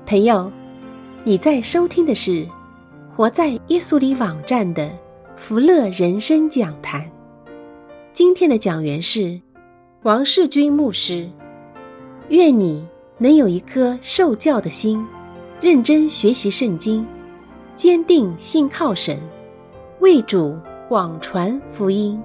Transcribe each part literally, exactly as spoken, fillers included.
朋友，你在收听的是活在耶稣里网站的福乐人生讲坛。今天的讲员是王世军牧师。愿你能有一颗受教的心，认真学习圣经，坚定信靠神，为主广传福音。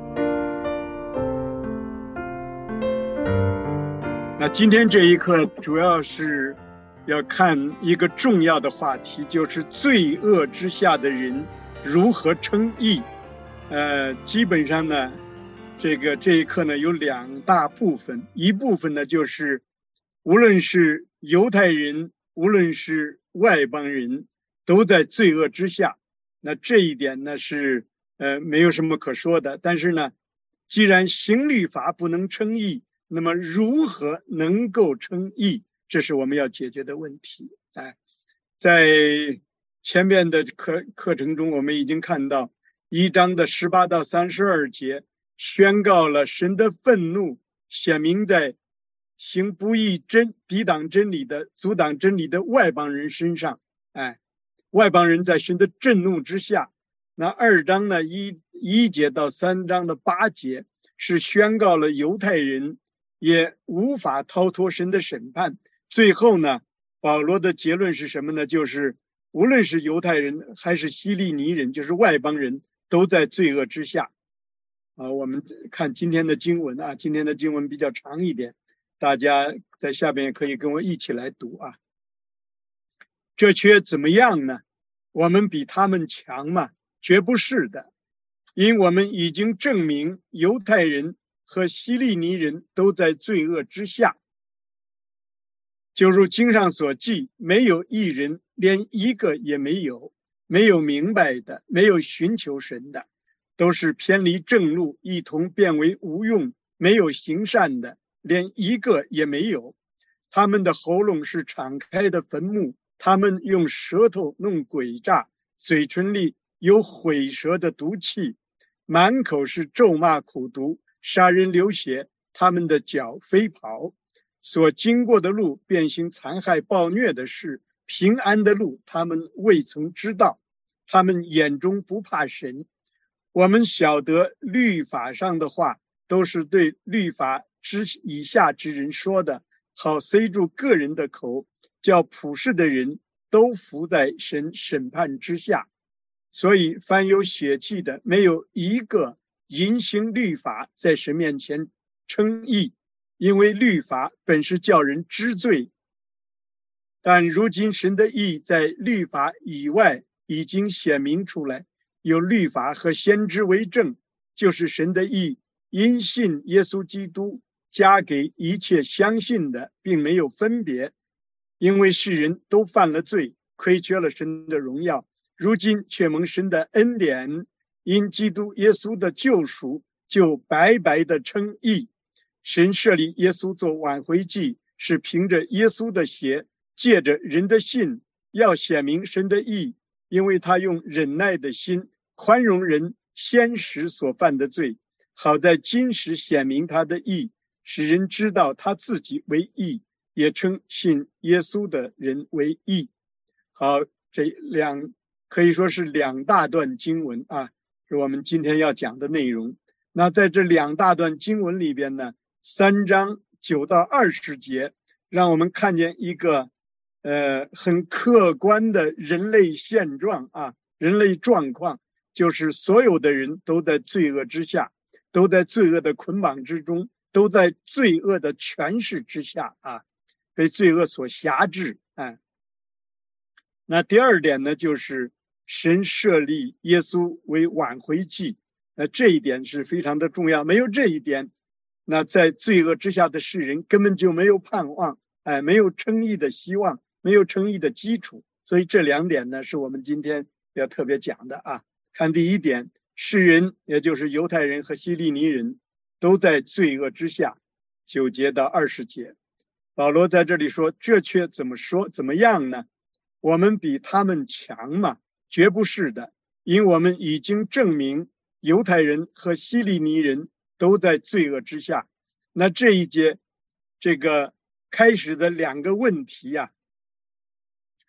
那今天这一课主要是要看一个重要的话题，就是罪恶之下的人如何称义。呃，基本上呢，这个这一课呢有两大部分，一部分呢就是无论是犹太人，无论是外邦人，都在罪恶之下。那这一点呢是呃没有什么可说的。但是呢，既然行律法不能称义，那么如何能够称义？这是我们要解决的问题。哎，在前面的课课程中，我们已经看到一章的十八到三十二节，宣告了神的愤怒显明在行不义真抵挡真理的阻挡真理的外邦人身上。哎，外邦人在神的震怒之下。那二章呢，一一节到三章的八节是宣告了犹太人也无法逃脱神的审判。最后呢，保罗的结论是什么呢？就是无论是犹太人还是希利尼人，就是外邦人，都在罪恶之下。啊，我们看今天的经文啊，今天的经文比较长一点，大家在下边也可以跟我一起来读啊。这却怎么样呢？我们比他们强吗？绝不是的，因我们已经证明犹太人和希利尼人都在罪恶之下。就如经上所记，没有一人，连一个也没有，没有明白的，没有寻求神的，都是偏离正路，一同变为无用，没有行善的，连一个也没有。他们的喉咙是敞开的坟墓，他们用舌头弄诡诈，嘴唇里有毁舌的毒气，满口是咒骂苦毒，杀人流血，他们的脚飞跑，所经过的路便行残害暴虐的事，平安的路他们未曾知道，他们眼中不怕神。我们晓得律法上的话都是对律法之以下之人说的，好塞住个人的口，叫普世的人都服在神审判之下。所以凡有血气的，没有一个因行律法在神面前称义，因为律法本是叫人知罪。但如今神的义在律法以外已经显明出来，有律法和先知为证，就是神的义因信耶稣基督加给一切相信的，并没有分别，因为世人都犯了罪，亏缺了神的荣耀，如今却蒙神的恩典，因基督耶稣的救赎，就白白的称义。神设立耶稣做挽回祭，是凭着耶稣的血，借着人的信，要显明神的义，因为他用忍耐的心宽容人先时所犯的罪，好在今时显明他的义，使人知道他自己为义，也称信耶稣的人为义。好，这两可以说是两大段经文啊，是我们今天要讲的内容。那在这两大段经文里边呢，三章九到二十节，让我们看见一个呃很客观的人类现状啊，人类状况，就是所有的人都在罪恶之下，都在罪恶的捆绑之中，都在罪恶的权势之下啊，被罪恶所辖制啊。那第二点呢，就是神设立耶稣为挽回祭，那这一点是非常的重要。没有这一点，那在罪恶之下的世人根本就没有盼望，哎，没有称义的希望，没有称义的基础。所以这两点呢，是我们今天要特别讲的啊。看第一点，世人也就是犹太人和希利尼人都在罪恶之下，九节到二十节。保罗在这里说，这却怎么说怎么样呢？我们比他们强吗？绝不是的，因我们已经证明犹太人和希利尼人都在罪恶之下。那这一节这个开始的两个问题啊，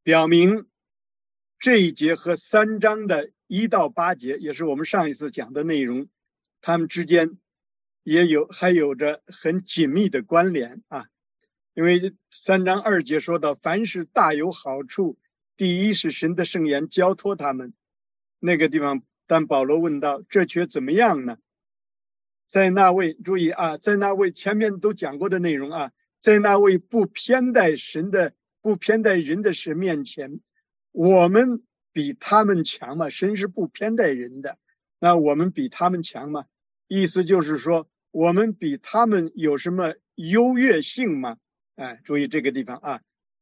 表明这一节和三章的一到八节，也是我们上一次讲的内容，他们之间也有还有着很紧密的关联啊。因为三章二节说到，凡是大有好处，第一是神的圣言交托他们。那个地方，但保罗问道，这却怎么样呢？在那位，注意啊，在那位前面都讲过的内容啊，在那位不偏待神的、不偏待人的神面前，我们比他们强吗？神是不偏待人的，那我们比他们强吗？意思就是说，我们比他们有什么优越性吗？哎，注意这个地方啊，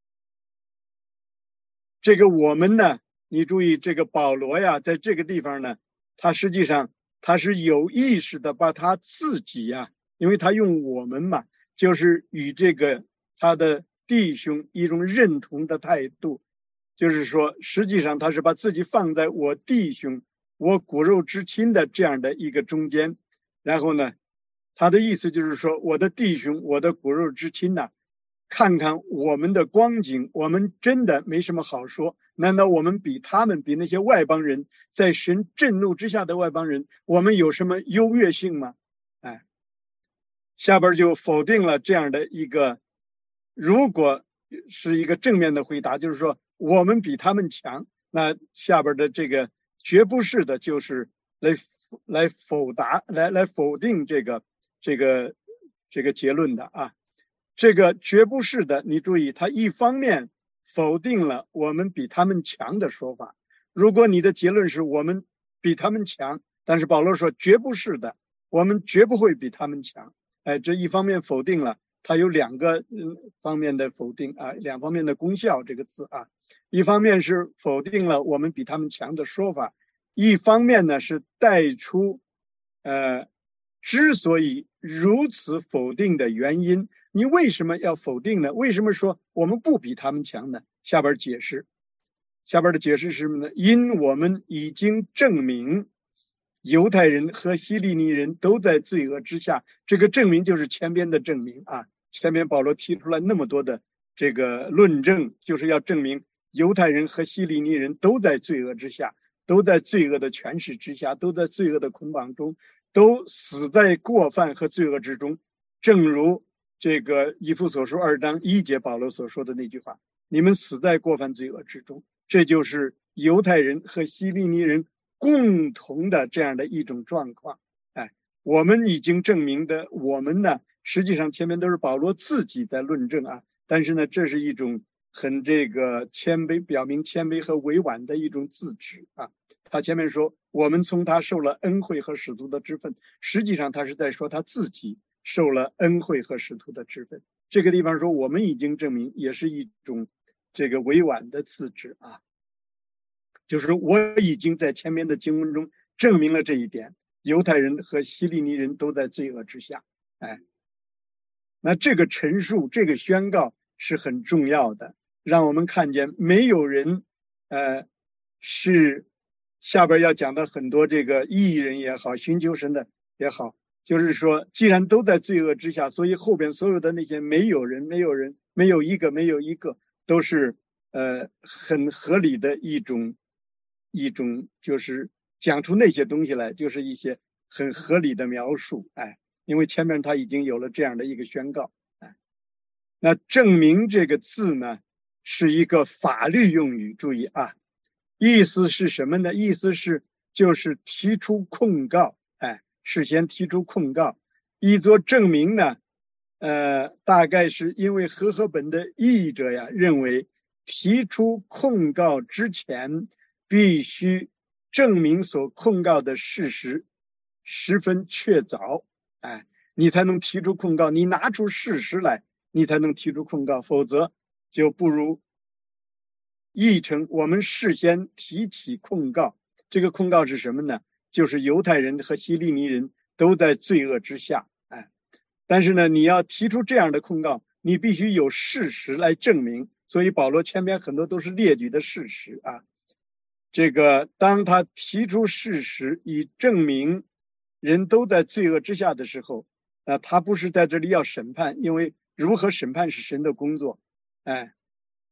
这个我们呢，你注意这个保罗呀，在这个地方呢，他实际上他是有意识的把他自己呀，因为他用我们嘛，就是与这个他的弟兄一种认同的态度，就是说实际上他是把自己放在我弟兄我骨肉之亲的这样的一个中间，然后呢他的意思就是说，我的弟兄我的骨肉之亲呢，看看我们的光景，我们真的没什么好说。难道我们比他们，比那些外邦人，在神震怒之下的外邦人，我们有什么优越性吗？哎，下边就否定了这样的一个，如果是一个正面的回答，就是说我们比他们强，那下边的这个绝不是的，就是来来否答，来来否定这个这个这个结论的啊。这个绝不是的，你注意，他一方面否定了我们比他们强的说法。如果你的结论是我们比他们强，但是保罗说绝不是的，我们绝不会比他们强。哎，这一方面否定了，它有两个嗯方面的否定啊，两方面的功效这个字啊。一方面是否定了我们比他们强的说法，一方面呢是带出呃之所以如此否定的原因。你为什么要否定呢？为什么说我们不比他们强呢？下边解释，下边的解释是什么呢？因我们已经证明犹太人和希利尼人都在罪恶之下。这个证明就是前边的证明啊，前面保罗提出来那么多的这个论证，就是要证明犹太人和希利尼人都在罪恶之下，都在罪恶的权势之下，都在罪恶的捆绑中，都死在过犯和罪恶之中。正如这个以弗所书二章一节保罗所说的那句话，你们死在过犯罪恶之中，这就是犹太人和希利尼人共同的这样的一种状况。哎，我们已经证明的，我们呢实际上前面都是保罗自己在论证啊，但是呢这是一种很这个谦卑，表明谦卑和委婉的一种自指啊。他前面说我们从他受了恩惠和使徒的职分，实际上他是在说他自己受了恩惠和使徒的职分。这个地方说我们已经证明，也是一种这个委婉的自指啊，就是我已经在前面的经文中证明了这一点，犹太人和希利尼人都在罪恶之下。哎，那这个陈述，这个宣告是很重要的，让我们看见没有人呃是下边要讲的很多这个义人也好，寻求神的也好，就是说既然都在罪恶之下，所以后边所有的那些没有人没有人没有一个没有一个都是呃很合理的一种一种就是讲出那些东西来，就是一些很合理的描述。哎，因为前面他已经有了这样的一个宣告。哎，那证明这个字呢是一个法律用语，注意啊，意思是什么呢？意思是就是提出控告，哎，事先提出控告，以作证明呢。呃，大概是因为和合本的译者呀认为，提出控告之前必须证明所控告的事实十分确凿，哎，你才能提出控告，你拿出事实来，你才能提出控告，否则就不如译成我们事先提起控告。这个控告是什么呢？就是犹太人和希利尼人都在罪恶之下。哎，但是呢，你要提出这样的控告，你必须有事实来证明。所以保罗前面很多都是列举的事实啊。这个当他提出事实以证明人都在罪恶之下的时候，呃，他不是在这里要审判，因为如何审判是神的工作。哎，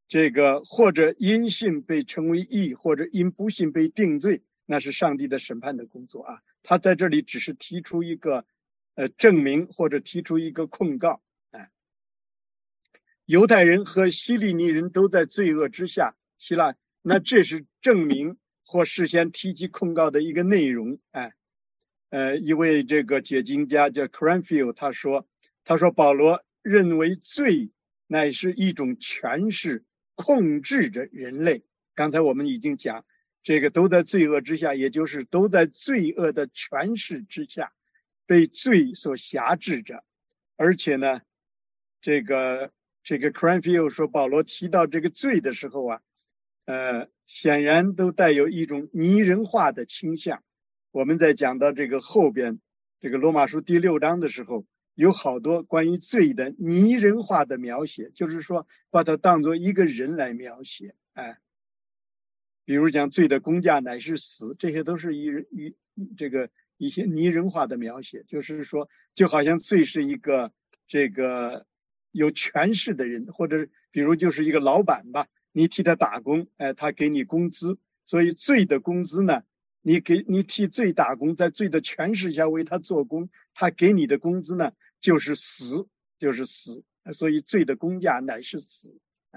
这个或者因信被称为义，或者因不信被定罪，那是上帝的审判的工作啊。他在这里只是提出一个呃证明，或者提出一个控告。哎，犹太人和希利尼人都在罪恶之下，希腊，那这是证明或事先提及控告的一个内容。哎，呃，一位这个解经家叫 Cranfield， 他说，他说保罗认为罪乃是一种权势，控制着人类。刚才我们已经讲，这个都在罪恶之下，也就是都在罪恶的权势之下，被罪所辖制着。而且呢，这个这个 Cranfield 说，保罗提到这个罪的时候啊，呃，显然都带有一种拟人化的倾向。我们在讲到这个后边，这个罗马书第六章的时候，有好多关于罪的拟人化的描写，就是说把它当作一个人来描写。哎，比如讲罪的工价乃是死，这些都是一一这个一些拟人化的描写，就是说就好像罪是一个这个有权势的人，或者比如就是一个老板吧，你替他打工，哎，他给你工资，所以罪的工资呢，你给你替罪打工，在罪的权势下为他做工，他给你的工资呢就是死，就是死，所以罪的工价乃是死。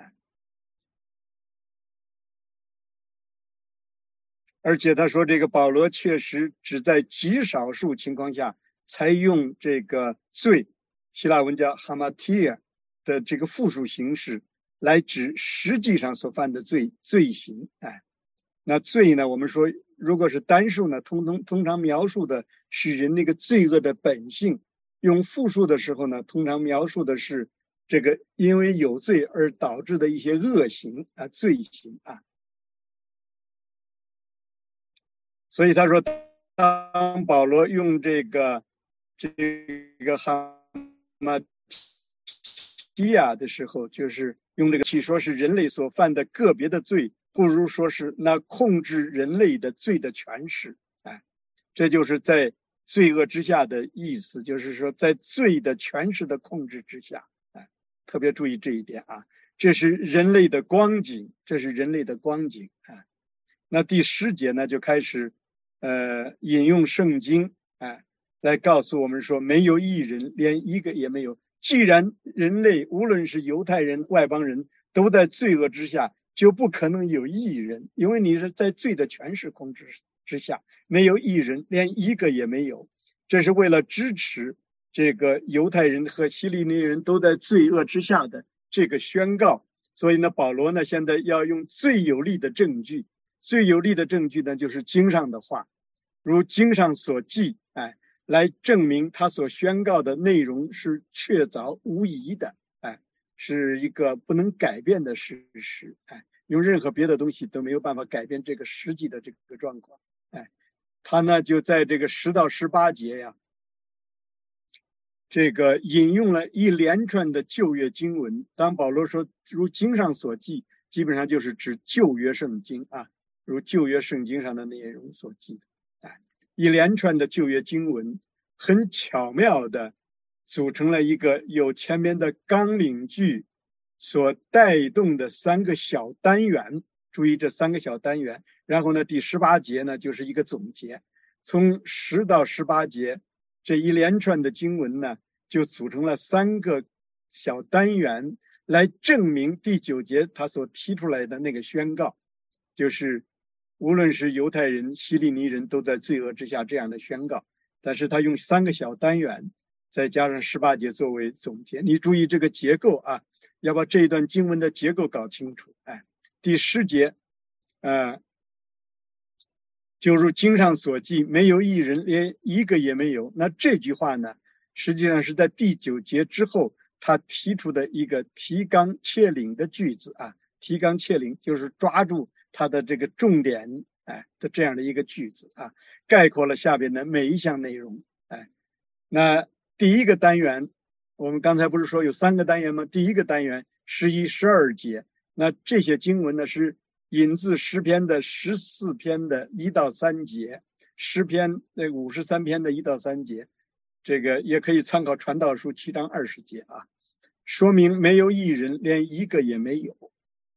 而且他说这个保罗确实只在极少数情况下才用这个罪，希腊文叫 hamartia 的这个复数形式来指实际上所犯的罪罪行。哎，那罪呢，我们说如果是单数呢，通通通常描述的是人那个罪恶的本性，用复数的时候呢，通常描述的是这个因为有罪而导致的一些恶行啊，罪行啊。所以他说，当保罗用这个这个哈马提亚的时候，就是用这个起说是人类所犯的个别的罪，不如说是那控制人类的罪的权势。哎，这就是在罪恶之下的意思，就是说在罪的权势的控制之下。哎，特别注意这一点啊，这是人类的光景，这是人类的光景。哎，那第十节呢就开始。呃，引用圣经，哎，来告诉我们说，没有一人，连一个也没有。既然人类无论是犹太人、外邦人，都在罪恶之下，就不可能有一人，因为你是在罪的权势控制之下，没有一人，连一个也没有。这是为了支持这个犹太人和希利尼人都在罪恶之下的这个宣告。所以呢，保罗呢现在要用最有力的证据，最有力的证据呢就是经上的话。如经上所记，哎，来证明他所宣告的内容是确凿无疑的，哎，是一个不能改变的事实，哎，用任何别的东西都没有办法改变这个实际的这个状况，哎，他呢就在这个十到十八节呀，这个引用了一连串的旧约经文。当保罗说如经上所记，基本上就是指旧约圣经啊，如旧约圣经上的内容所记的。一连串的旧约经文很巧妙的组成了一个有前面的纲领句所带动的三个小单元，注意这三个小单元，然后呢第十八节呢就是一个总结。从十到十八节这一连串的经文呢就组成了三个小单元，来证明第九节他所提出来的那个宣告，就是无论是犹太人、希利尼人都在罪恶之下这样的宣告，但是他用三个小单元再加上十八节作为总结。你注意这个结构啊，要把这一段经文的结构搞清楚。哎，第十节呃，就如经上所记，没有一人，连一个也没有。那这句话呢实际上是在第九节之后他提出的一个提纲挈领的句子啊，提纲挈领就是抓住它的这个重点，哎的这样的一个句子啊，概括了下边的每一项内容。哎，那第一个单元，我们刚才不是说有三个单元吗？第一个单元十一、十二节，那这些经文呢是引自诗篇的十四篇的一到三节，诗篇那五十三篇的一到三节，这个也可以参考传道书七章二十节啊，说明没有一人，连一个也没有。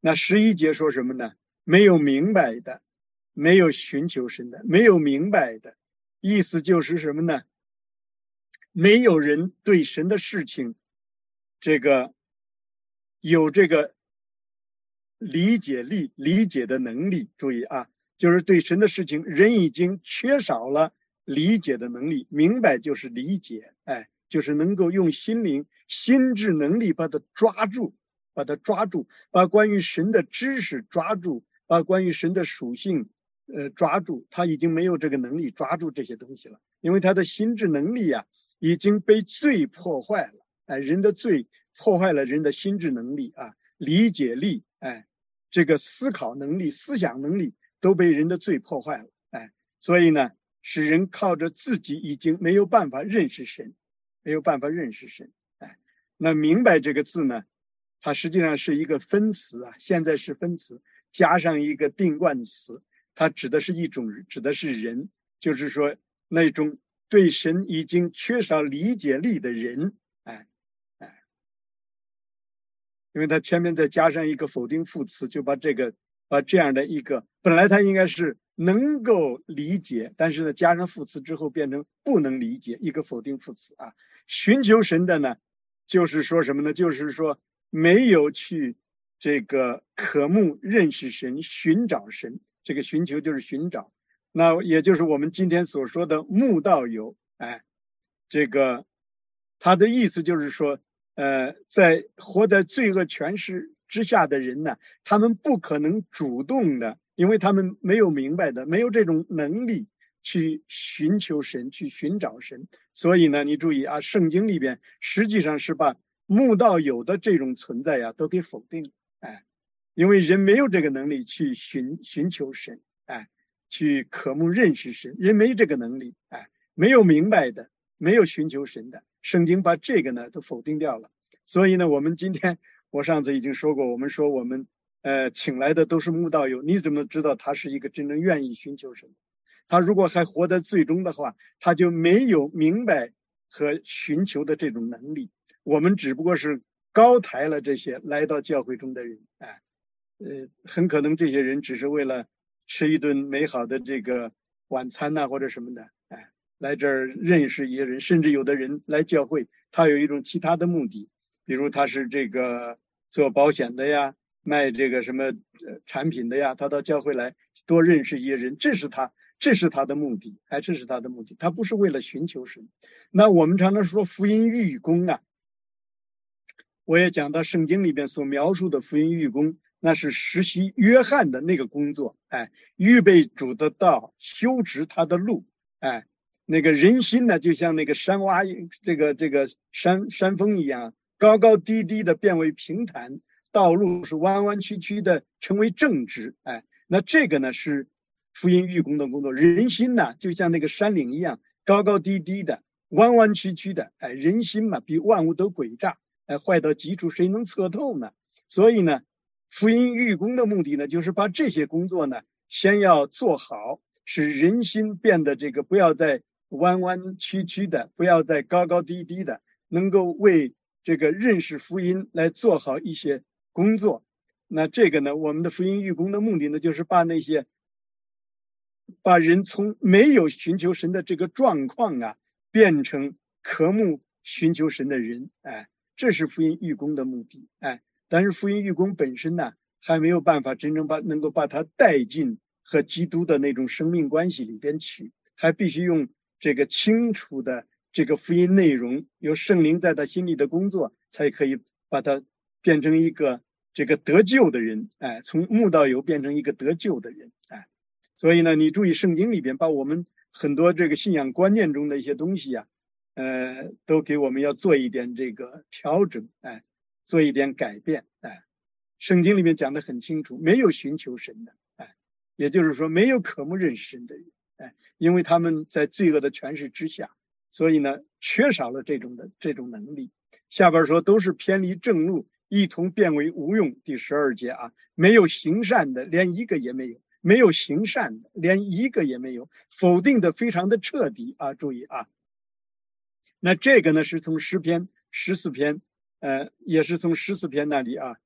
那十一节说什么呢？没有明白的，没有寻求神的，没有明白的，意思就是什么呢？没有人对神的事情，这个有这个理解力、理解的能力。注意啊，就是对神的事情，人已经缺少了理解的能力。明白就是理解，哎，就是能够用心灵、心智能力把它抓住，把它抓住，把关于神的知识抓住，把关于神的属性，呃，抓住。他已经没有这个能力抓住这些东西了，因为他的心智能力啊已经被罪破坏了。哎，人的罪破坏了人的心智能力啊，理解力，哎，这个思考能力、思想能力都被人的罪破坏了。哎，所以呢，使人靠着自己已经没有办法认识神，没有办法认识神。哎，那明白这个字呢，它实际上是一个分词啊，现在是分词加上一个定冠词，它指的是一种，指的是人，就是说那种对神已经缺少理解力的人。哎哎，因为它前面再加上一个否定副词，就把这个把这样的一个本来它应该是能够理解，但是呢加上副词之后变成不能理解，一个否定副词啊。寻求神的呢，就是说什么呢？就是说没有去这个渴慕认识神、寻找神。这个寻求就是寻找，那也就是我们今天所说的慕道友。哎，这个他的意思就是说，呃，在活在罪恶权势之下的人呢，他们不可能主动的，因为他们没有明白的，没有这种能力去寻求神，去寻找神。所以呢，你注意啊，圣经里边实际上是把慕道友的这种存在呀都给否定。哎，因为人没有这个能力去寻寻求神，哎，去渴慕认识神，人没这个能力，哎，没有明白的，没有寻求神的，圣经把这个呢都否定掉了。所以呢，我们今天我上次已经说过，我们说我们呃请来的都是慕道友，你怎么知道他是一个真正愿意寻求神？他如果还活在罪中的话，他就没有明白和寻求的这种能力。我们只不过是高抬了这些来到教会中的人，哎，呃，很可能这些人只是为了吃一顿美好的这个晚餐呐、啊，或者什么的，哎，来这儿认识一些人，甚至有的人来教会，他有一种其他的目的，比如他是这个做保险的呀，卖这个什么、呃、产品的呀，他到教会来多认识一些人，这是他，这是他的目的，哎，这是他的目的，他不是为了寻求神。那我们常常说福音预工啊，我也讲到圣经里边所描述的福音预工，那是实习约翰的那个工作，哎，预备主的道，修直他的路，哎，那个人心呢，就像那个山洼，这个这个山山峰一样，高高低低的变为平坦，道路是弯弯曲曲的，成为正直，哎，那这个呢是福音预工的工作。人心呢，就像那个山岭一样，高高低低的，弯弯曲曲的，哎，人心嘛，比万物都诡诈。哎，坏到极处，谁能测透呢？所以呢，福音预工的目的呢，就是把这些工作呢，先要做好，使人心变得这个不要再弯弯曲曲的，不要再高高低低的，能够为这个认识福音来做好一些工作。那这个呢，我们的福音预工的目的呢，就是把那些把人从没有寻求神的这个状况啊，变成渴慕寻求神的人，哎。这是福音预工的目的，哎，但是福音预工本身呢，还没有办法真正把能够把它带进和基督的那种生命关系里边去，还必须用这个清楚的这个福音内容，由圣灵在他心里的工作，才可以把它变成一个这个得救的人，哎，从慕道友变成一个得救的人，哎，所以呢，你注意圣经里边把我们很多这个信仰观念中的一些东西啊。呃，都给我们要做一点这个调整，哎，做一点改变，哎，圣经里面讲得很清楚，没有寻求神的，哎，也就是说没有渴慕认识神的人，哎，因为他们在罪恶的权势之下，所以呢，缺少了这种的这种能力。下边说都是偏离正路，一同变为无用。第十二节啊，没有行善的，连一个也没有；没有行善的，连一个也没有。否定的非常的彻底啊，注意啊。那这个呢，是从诗篇十四篇，呃，也是从十四篇那里啊，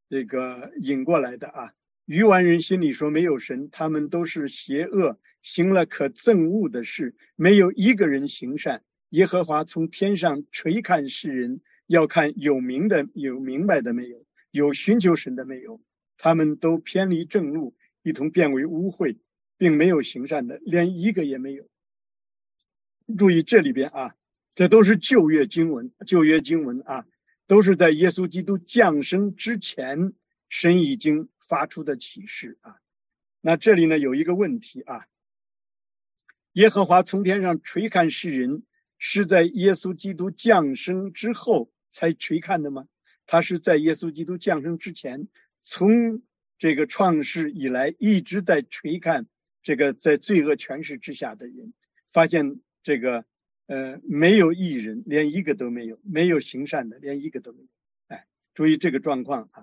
这个引过来的啊。愚顽人心里说没有神，他们都是邪恶，行了可憎恶的事，没有一个人行善。耶和华从天上垂看世人，要看有明的有明白的没有，有寻求神的没有。他们都偏离正路，一同变为污秽，并没有行善的，连一个也没有。注意这里边啊，这都是旧约经文，旧约经文啊，都是在耶稣基督降生之前，神已经发出的启示啊。那这里呢有一个问题啊，耶和华从天上垂看世人，是在耶稣基督降生之后才垂看的吗？他是在耶稣基督降生之前，从这个创世以来一直在垂看这个在罪恶权势之下的人，发现这个呃没有义人，连一个都没有，没有行善的，连一个都没有。哎，注意这个状况啊。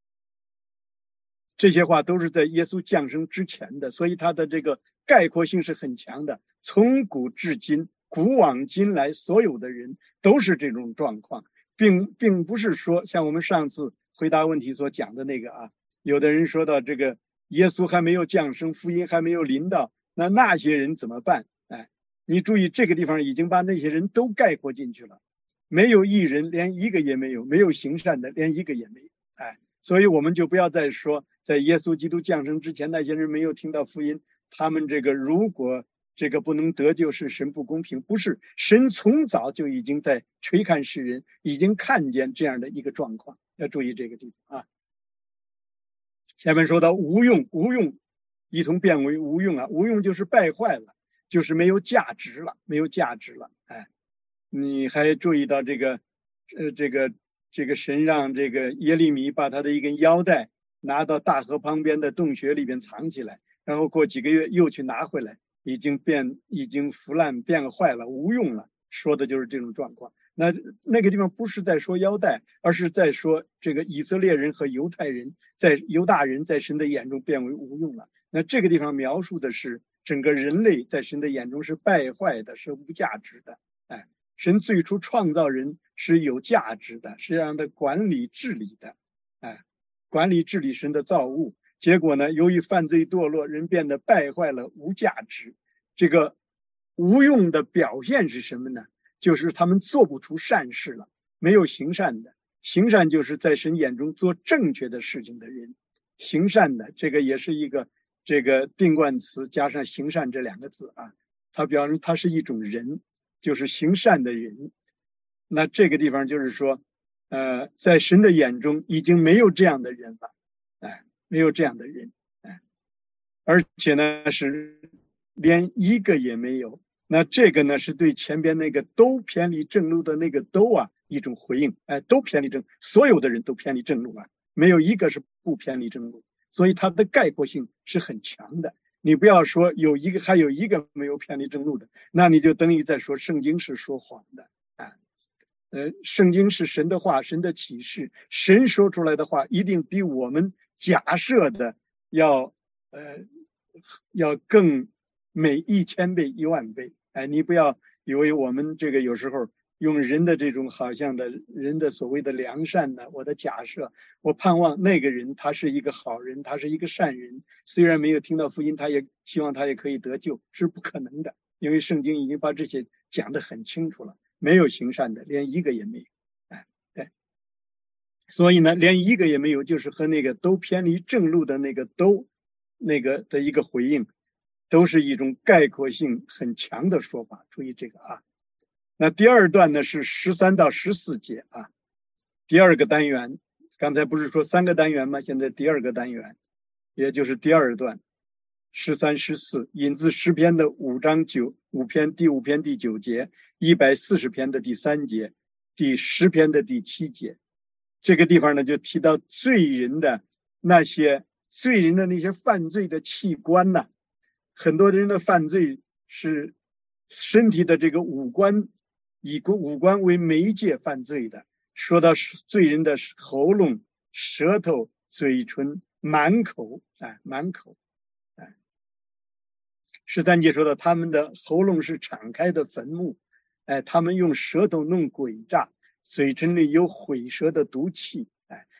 这些话都是在耶稣降生之前的，所以他的这个概括性是很强的。从古至今，古往今来，所有的人都是这种状况，并并不是说像我们上次回答问题所讲的那个啊，有的人说到这个耶稣还没有降生，福音还没有临到，那那些人怎么办？哎，你注意这个地方已经把那些人都概括进去了，没有义人，连一个也没有，没有行善的，连一个也没有。哎，所以我们就不要再说在耶稣基督降生之前那些人没有听到福音，他们这个如果这个不能得救是神不公平，不是，神从早就已经在垂看世人，已经看见这样的一个状况，要注意这个地方啊。下面说到无用，无用一同变为无用啊，无用就是败坏了，就是没有价值了，没有价值了。哎，你还注意到这个呃这个这个神让这个耶利米把他的一根腰带拿到大河旁边的洞穴里边藏起来，然后过几个月又去拿回来，已经变已经腐烂变坏了，无用了，说的就是这种状况。那那个地方不是在说腰带，而是在说这个以色列人和犹太人在犹大人在神的眼中变为无用了。那这个地方描述的是整个人类在神的眼中是败坏的，是无价值的。哎，神最初创造人是有价值的，是让他管理治理的，哎，管理治理神的造物。结果呢，由于犯罪堕落，人变得败坏了，无价值。这个无用的表现是什么呢？就是他们做不出善事了，没有行善的。行善就是在神眼中做正确的事情的人，行善的这个也是一个这个定冠词加上行善这两个字啊，它表示它是一种人，就是行善的人。那这个地方就是说呃，在神的眼中已经没有这样的人了，哎，没有这样的人，哎，而且呢是连一个也没有。那这个呢是对前边那个都偏离正路的那个都啊一种回应，哎，都偏离正，所有的人都偏离正路啊，没有一个是不偏离正路，所以它的概括性是很强的。你不要说有一个还有一个没有偏离正路的，那你就等于在说圣经是说谎的啊。呃，圣经是神的话，神的启示，神说出来的话一定比我们假设的要呃要更美一千倍一万倍。哎，你不要以为我们这个有时候用人的这种好像的人的所谓的良善呢，我的假设，我盼望那个人他是一个好人，他是一个善人，虽然没有听到福音，他也希望他也可以得救，是不可能的，因为圣经已经把这些讲得很清楚了，没有行善的，连一个也没有。哎，对，所以呢，连一个也没有，就是和那个都偏离正路的那个都那个的一个回应。都是一种概括性很强的说法，注意这个啊。那第二段呢是十三到十四节啊，第二个单元，刚才不是说三个单元吗？现在第二个单元，也就是第二段，十三、十四，引自诗篇的五章九五篇第五篇第九节，一百四十篇的第三节，第十篇的第七节。这个地方呢就提到罪人的那些罪人的那些犯罪的器官呢。很多人的犯罪是身体的这个五官，以五官为媒介犯罪的。说到罪人的喉咙、舌头、嘴唇、满口，哎，满口，哎。十三节说到他们的喉咙是敞开的坟墓，哎，他们用舌头弄诡诈，嘴唇里有毁舌的毒气，哎，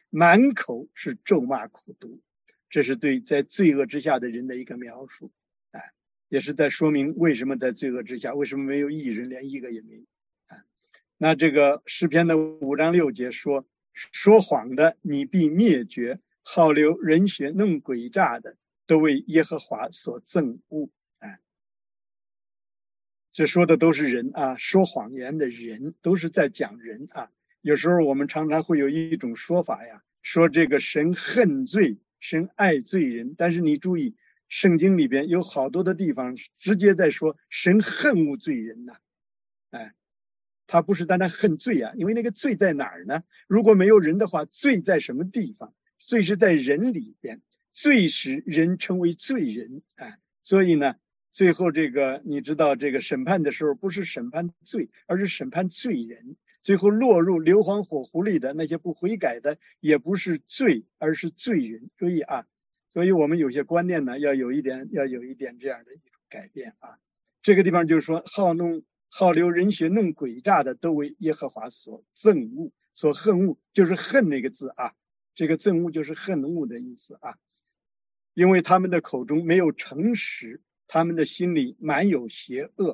满口是咒骂苦毒。这是对在罪恶之下的人的一个描述，哎，也是在说明为什么在罪恶之下，为什么没有义人，连一个也没有。啊，那这个诗篇的五章六节说，说谎的你必灭绝，好流人血弄诡诈的都为耶和华所憎恶。哎，这说的都是人啊，说谎言的人都是在讲人啊。有时候我们常常会有一种说法呀，说这个神恨罪，神爱罪人，但是你注意，圣经里边有好多的地方直接在说神恨恶罪人呐、啊，哎，他不是单单恨罪啊，因为那个罪在哪儿呢？如果没有人的话，罪在什么地方？罪是在人里边，罪使人成为罪人，哎，所以呢，最后这个你知道，这个审判的时候不是审判罪，而是审判罪人。最后落入硫磺火湖里的那些不悔改的，也不是罪，而是罪人。注意啊，所以我们有些观念呢，要有一点，要有一点这样的一种改变啊。这个地方就是说，好弄、好流人血、弄诡诈的，都为耶和华所憎恶、所恨恶，就是恨那个字啊。这个憎恶就是恨恶的意思啊。因为他们的口中没有诚实，他们的心里满有邪恶。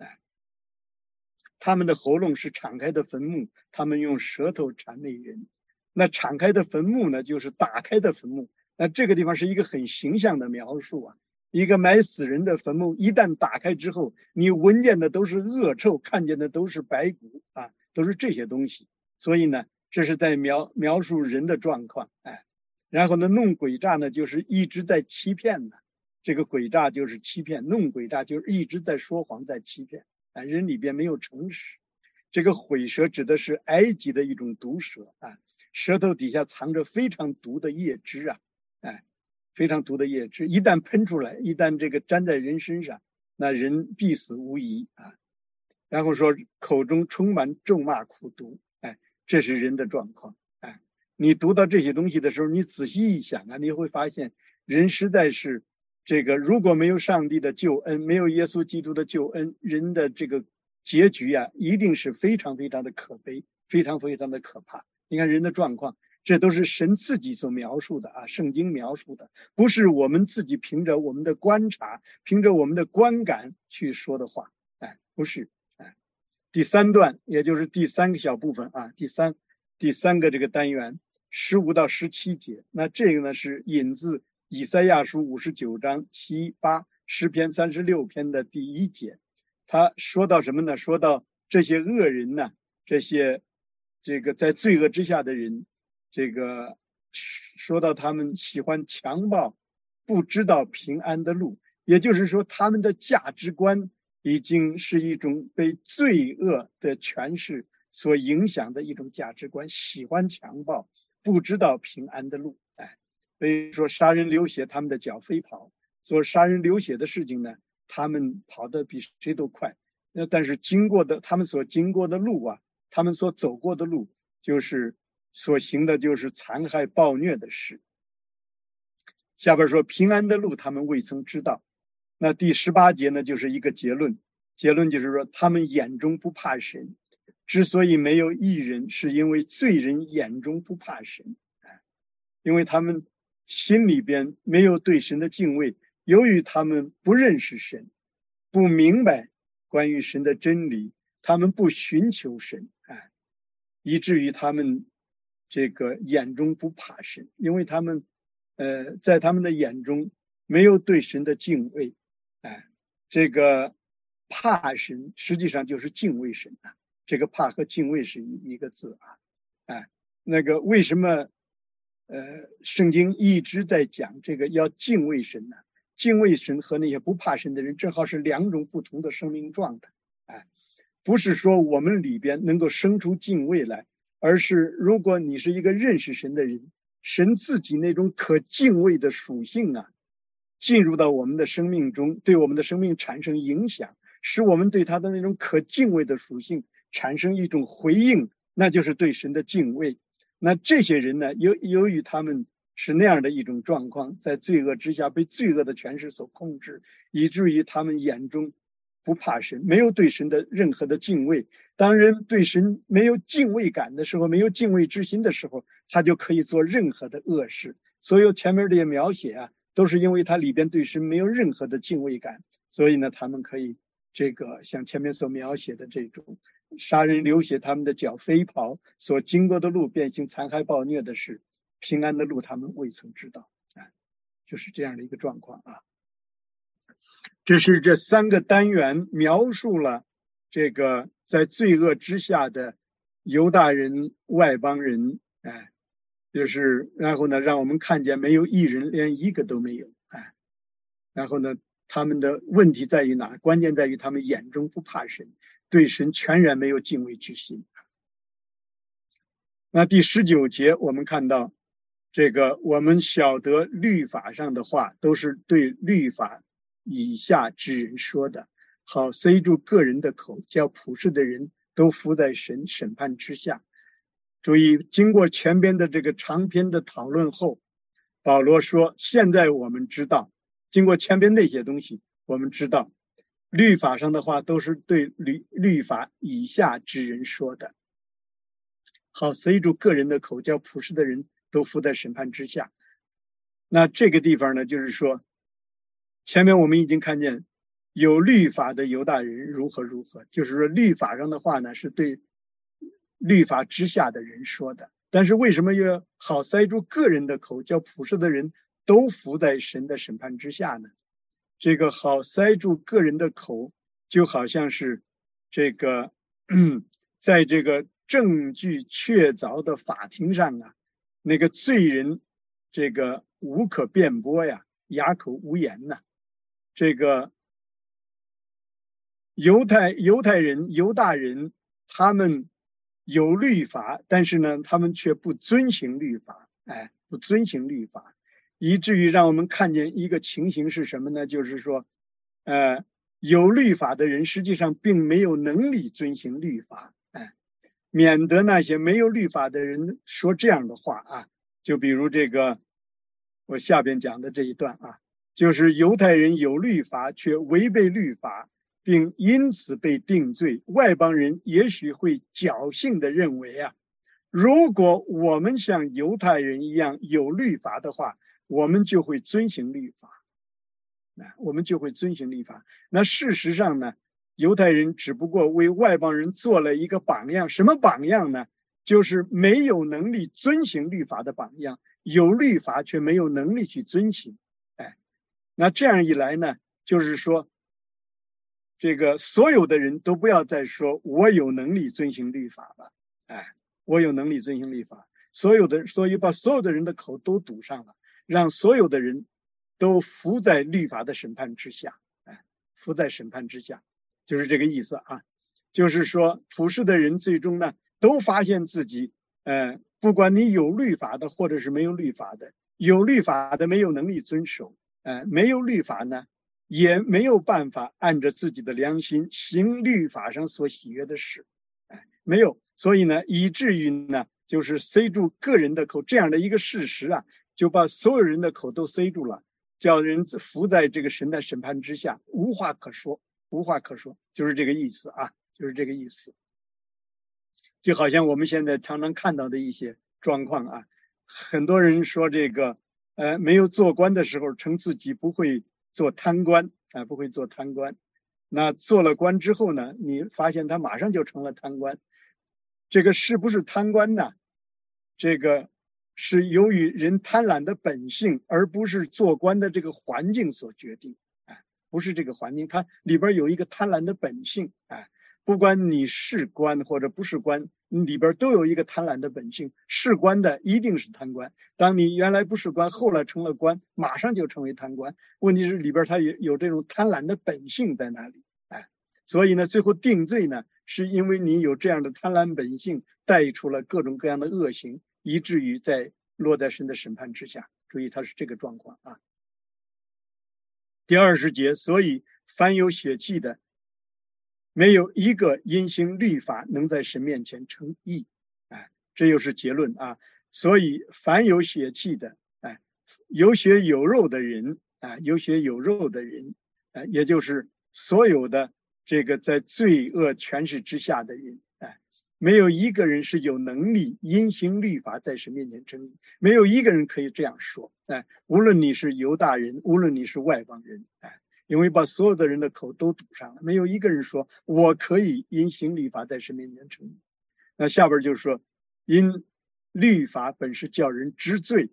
他们的喉咙是敞开的坟墓，他们用舌头谄媚人。那敞开的坟墓呢，就是打开的坟墓。那这个地方是一个很形象的描述啊。一个埋死人的坟墓，一旦打开之后，你闻见的都是恶臭，看见的都是白骨啊，都是这些东西。所以呢，这是在描描述人的状况，哎。然后呢，弄诡诈呢，就是一直在欺骗呢。这个诡诈就是欺骗，弄诡诈就是一直在说谎，在欺骗。啊，人里边没有诚实。这个毁舌指的是埃及的一种毒蛇啊，舌头底下藏着非常毒的叶汁啊，哎，非常毒的叶汁，一旦喷出来，一旦这个粘在人身上，那人必死无疑啊。然后说口中充满咒骂苦毒，哎，这是人的状况。哎，你读到这些东西的时候，你仔细一想啊，你会发现人实在是。这个如果没有上帝的救恩，没有耶稣基督的救恩，人的这个结局啊，一定是非常非常的可悲，非常非常的可怕。你看人的状况，这都是神自己所描述的啊，圣经描述的，不是我们自己凭着我们的观察，凭着我们的观感去说的话，哎，不是，哎。第三段，也就是第三个小部分啊，第三第三个这个单元，十五到十七节，那这个呢是引自。以赛亚书五十九章七八，诗篇三十六篇的第一节，他说到什么呢？说到这些恶人呢，这些这个在罪恶之下的人，这个说到他们喜欢强暴，不知道平安的路，也就是说，他们的价值观已经是一种被罪恶的权势所影响的一种价值观，喜欢强暴，不知道平安的路。所以说杀人流血，他们的脚飞跑，做杀人流血的事情呢，他们跑得比谁都快。但是经过的他们所经过的路啊，他们所走过的路，就是所行的就是残害暴虐的事。下边说平安的路他们未曾知道。那第十八节呢，就是一个结论，结论就是说他们眼中不怕神，之所以没有义人，是因为罪人眼中不怕神，因为他们心里边没有对神的敬畏，由于他们不认识神，不明白关于神的真理，他们不寻求神，哎，以至于他们这个眼中不怕神，因为他们呃在他们的眼中没有对神的敬畏，哎，这个怕神实际上就是敬畏神啊，这个怕和敬畏是一个字啊，哎，那个为什么？呃，圣经一直在讲这个要敬畏神呢，敬畏神和那些不怕神的人正好是两种不同的生命状态。哎，不是说我们里边能够生出敬畏来，而是如果你是一个认识神的人，神自己那种可敬畏的属性啊，进入到我们的生命中，对我们的生命产生影响，使我们对他的那种可敬畏的属性产生一种回应，那就是对神的敬畏。那这些人呢，由由于他们是那样的一种状况，在罪恶之下被罪恶的权势所控制，以至于他们眼中不怕神，没有对神的任何的敬畏。 当人对神没有敬畏感的时候，没有敬畏之心的时候，他就可以做任何的恶事。所有前面这些描写啊，都是因为他里边对神没有任何的敬畏感，所以呢，他们可以这个像前面所描写的这种杀人流血，他们的脚飞跑，所经过的路变形残害暴虐的事，平安的路他们未曾知道啊，就是这样的一个状况啊。这是这三个单元描述了这个在罪恶之下的犹大人、外邦人，哎，就是然后呢，让我们看见没有一人，连一个都没有，哎，然后呢，他们的问题在于哪？关键在于他们眼中不怕神，对神全然没有敬畏之心。那第十九节我们看到，这个我们晓得律法上的话都是对律法以下之人说的，好塞住个人的口，叫普世的人都服在神审判之下。注意，经过前边的这个长篇的讨论后，保罗说，现在我们知道，经过前边那些东西，我们知道律法上的话都是对律律法以下之人说的，好塞住个人的口，叫普世的人都服在审判之下。那这个地方呢，就是说前面我们已经看见有律法的犹大人如何如何，就是说律法上的话呢是对律法之下的人说的，但是为什么要好塞住个人的口，叫普世的人都服在神的审判之下呢？这个好塞住个人的口，就好像是这个嗯，在这个证据确凿的法庭上啊，那个罪人这个无可辩驳呀，哑口无言呐。这个犹太犹太人犹大人他们有律法，但是呢他们却不遵行律法，哎，不遵行律法，以至于让我们看见一个情形是什么呢？就是说呃，有律法的人实际上并没有能力遵行律法，哎，免得那些没有律法的人说这样的话啊。就比如这个我下边讲的这一段啊，就是犹太人有律法却违背律法，并因此被定罪。外邦人也许会侥幸地认为啊，如果我们像犹太人一样有律法的话，我们就会遵行律法，我们就会遵行律法。那事实上呢，犹太人只不过为外邦人做了一个榜样。什么榜样呢？就是没有能力遵行律法的榜样，有律法却没有能力去遵行。哎，那这样一来呢，就是说这个所有的人都不要再说我有能力遵行律法了，哎，我有能力遵行律法，所有的所以把所有的人的口都堵上了，让所有的人都服在律法的审判之下，哎，服在审判之下，就是这个意思啊。就是说普世的人最终呢都发现自己呃，不管你有律法的或者是没有律法的，有律法的没有能力遵守，呃，没有律法呢也没有办法按着自己的良心行律法上所喜悦的事，哎，没有，所以呢以至于呢就是塞住个人的口，这样的一个事实啊，就把所有人的口都塞住了，叫人服在这个神的审判之下，无话可说，无话可说，就是这个意思啊，就是这个意思。就好像我们现在常常看到的一些状况啊，很多人说这个呃，没有做官的时候称自己不会做贪官啊、呃，不会做贪官，那做了官之后呢，你发现他马上就成了贪官。这个是不是贪官呢？这个是由于人贪婪的本性，而不是做官的这个环境所决定，哎，不是这个环境，它里边有一个贪婪的本性，哎。不管你是官或者不是官，里边都有一个贪婪的本性。是官的一定是贪官，当你原来不是官，后来成了官，马上就成为贪官。问题是里边它有有这种贪婪的本性在那里，哎，所以呢，最后定罪呢，是因为你有这样的贪婪本性，带出了各种各样的恶行，以至于在落在神的审判之下。注意，它是这个状况啊。第二十节，所以凡有血气的，没有一个因行律法能在神面前称义，哎，这又是结论啊。所以凡有血气的，哎，有血有肉的人，啊，有血有肉的人，哎，也就是所有的这个在罪恶权势之下的人， 没有一个人是有能力因行律法在神面前称义，没有一个人可以这样说。哎，无论你是犹大人，无论你是外邦人，哎，因为把所有的人的口都堵上了，没有一个人说我可以因行律法在神面前称义。那下边就是说，因律法本是叫人知罪。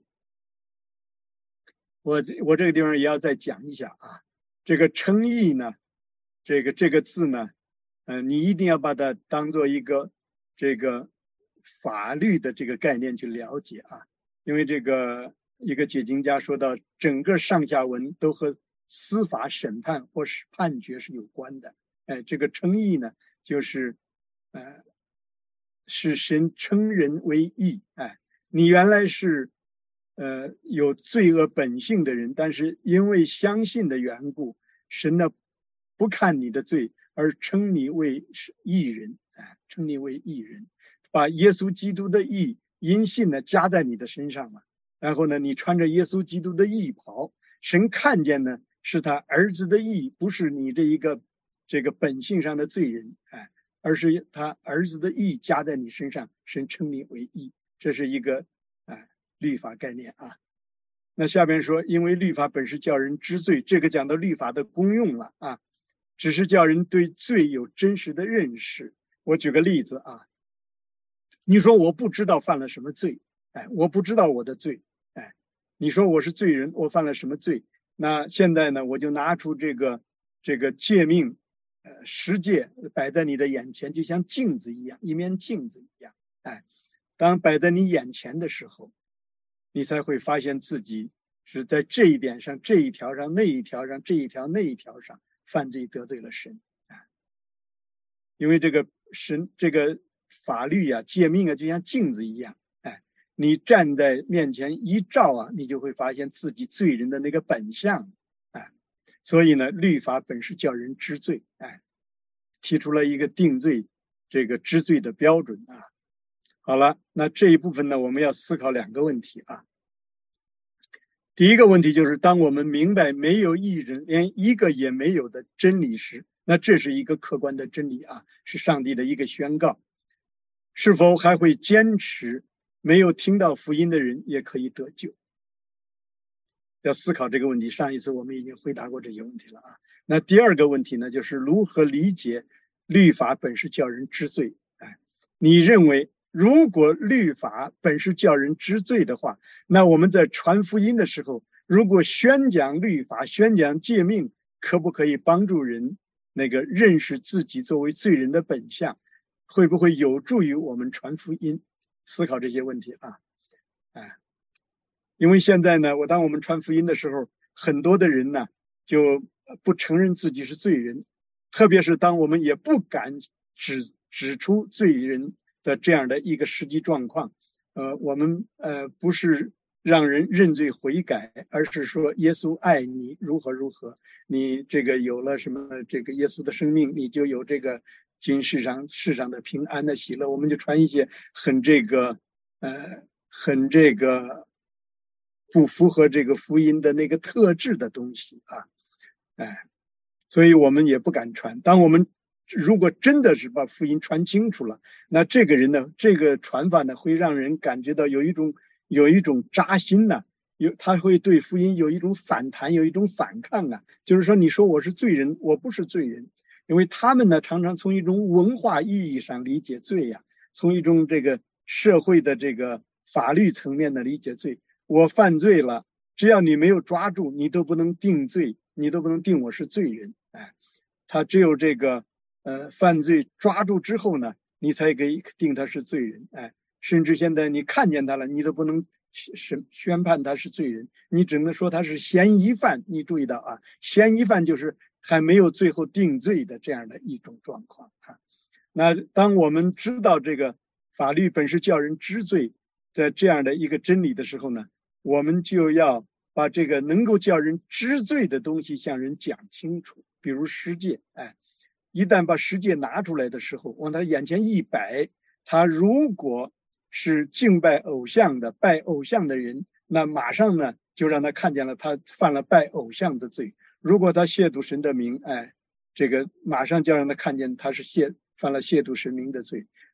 我我这个地方也要再讲一下啊，这个称义呢，这个这个字呢，呃，你一定要把它当做一个这个法律的这个概念去了解啊，因为这个一个解经家说到，整个上下文都和司法审判或是判决是有关的。哎，这个称义呢，就是呃，是神称人为义。哎，你原来是呃有罪恶本性的人，但是因为相信的缘故，神呢不看你的罪，而称你为义人。哎，称你为义人，把耶稣基督的义因信呢加在你的身上了。然后呢，你穿着耶稣基督的义袍，神看见呢是他儿子的义，不是你这一个这个本性上的罪人，哎，而是他儿子的义加在你身上，神称你为义，这是一个哎律法概念啊。那下边说，因为律法本是叫人知罪，这个讲到律法的功用了啊，只是叫人对罪有真实的认识。我举个例子啊，你说我不知道犯了什么罪，哎，我不知道我的罪，哎，你说我是罪人，我犯了什么罪？那现在呢，我就拿出这个这个诫命，呃，十诫摆在你的眼前，就像镜子一样，一面镜子一样，哎，当摆在你眼前的时候，你才会发现自己是在这一点上、这一条上、那一条上、这一条那一条上犯罪得罪了神，哎，因为这个神这个法律啊、诫命啊，就像镜子一样。你站在面前一照啊，你就会发现自己罪人的那个本相，哎，所以呢，律法本是叫人知罪，哎，提出了一个定罪这个知罪的标准啊。好了，那这一部分呢，我们要思考两个问题啊。第一个问题就是，当我们明白没有一人，连一个也没有的真理时，那这是一个客观的真理啊，是上帝的一个宣告，是否还会坚持没有听到福音的人也可以得救？要思考这个问题。上一次我们已经回答过这些问题了啊。那第二个问题呢，就是如何理解律法本是叫人知罪？哎，你认为如果律法本是叫人知罪的话，那我们在传福音的时候，如果宣讲律法、宣讲诫命，可不可以帮助人那个认识自己作为罪人的本相？会不会有助于我们传福音？思考这些问题啊，哎，因为现在呢，我当我们传福音的时候，很多的人呢就不承认自己是罪人，特别是当我们也不敢指指出罪人的这样的一个实际状况，呃，我们呃不是让人认罪悔改，而是说耶稣爱你如何如何，你这个有了什么这个耶稣的生命，你就有这个今世上世上的平安的喜乐，我们就传一些很这个呃很这个不符合这个福音的那个特质的东西啊，哎，所以我们也不敢传。当我们如果真的是把福音传清楚了，那这个人呢，这个传法呢，会让人感觉到有一种有一种扎心呢、啊，有他会对福音有一种反弹，有一种反抗啊。就是说，你说我是罪人，我不是罪人。因为他们呢，常常从一种文化意义上理解罪呀、啊，从一种这个社会的这个法律层面的理解罪。我犯罪了，只要你没有抓住，你都不能定罪，你都不能定我是罪人。哎，他只有这个呃犯罪抓住之后呢，你才可以定他是罪人。哎，甚至现在你看见他了，你都不能宣宣判他是罪人，你只能说他是嫌疑犯。你注意到啊，嫌疑犯就是还没有最后定罪的这样的一种状况啊。那当我们知道这个法律本是叫人知罪的这样的一个真理的时候呢，我们就要把这个能够叫人知罪的东西向人讲清楚。比如十诫，哎，一旦把十诫拿出来的时候，往他眼前一摆，他如果是敬拜偶像的、拜偶像的人，那马上呢就让他看见了他犯了拜偶像的罪。如果他亵渎神的名，哎，这个马上就让他看见他是亵犯了亵渎神名的罪。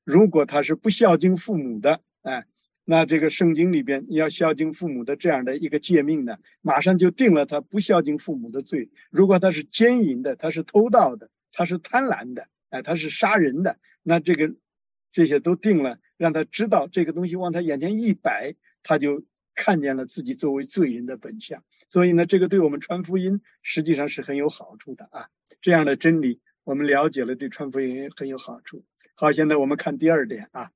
如果他是不孝敬父母的，哎，那这个圣经里边要孝敬父母的这样的一个诫命呢，马上就定了他不孝敬父母的罪。如果他是奸淫的，他是偷盗的，他是贪婪的，哎，他是杀人的，那这个这些都定了，让他知道这个东西往他眼前一摆，他就看见了自己作为罪人的本相。所以呢，这个对我们传福音实际上是很有好处的啊。这样的真理我们了解了，对传福音很有好处。好，现在我们看第二点啊。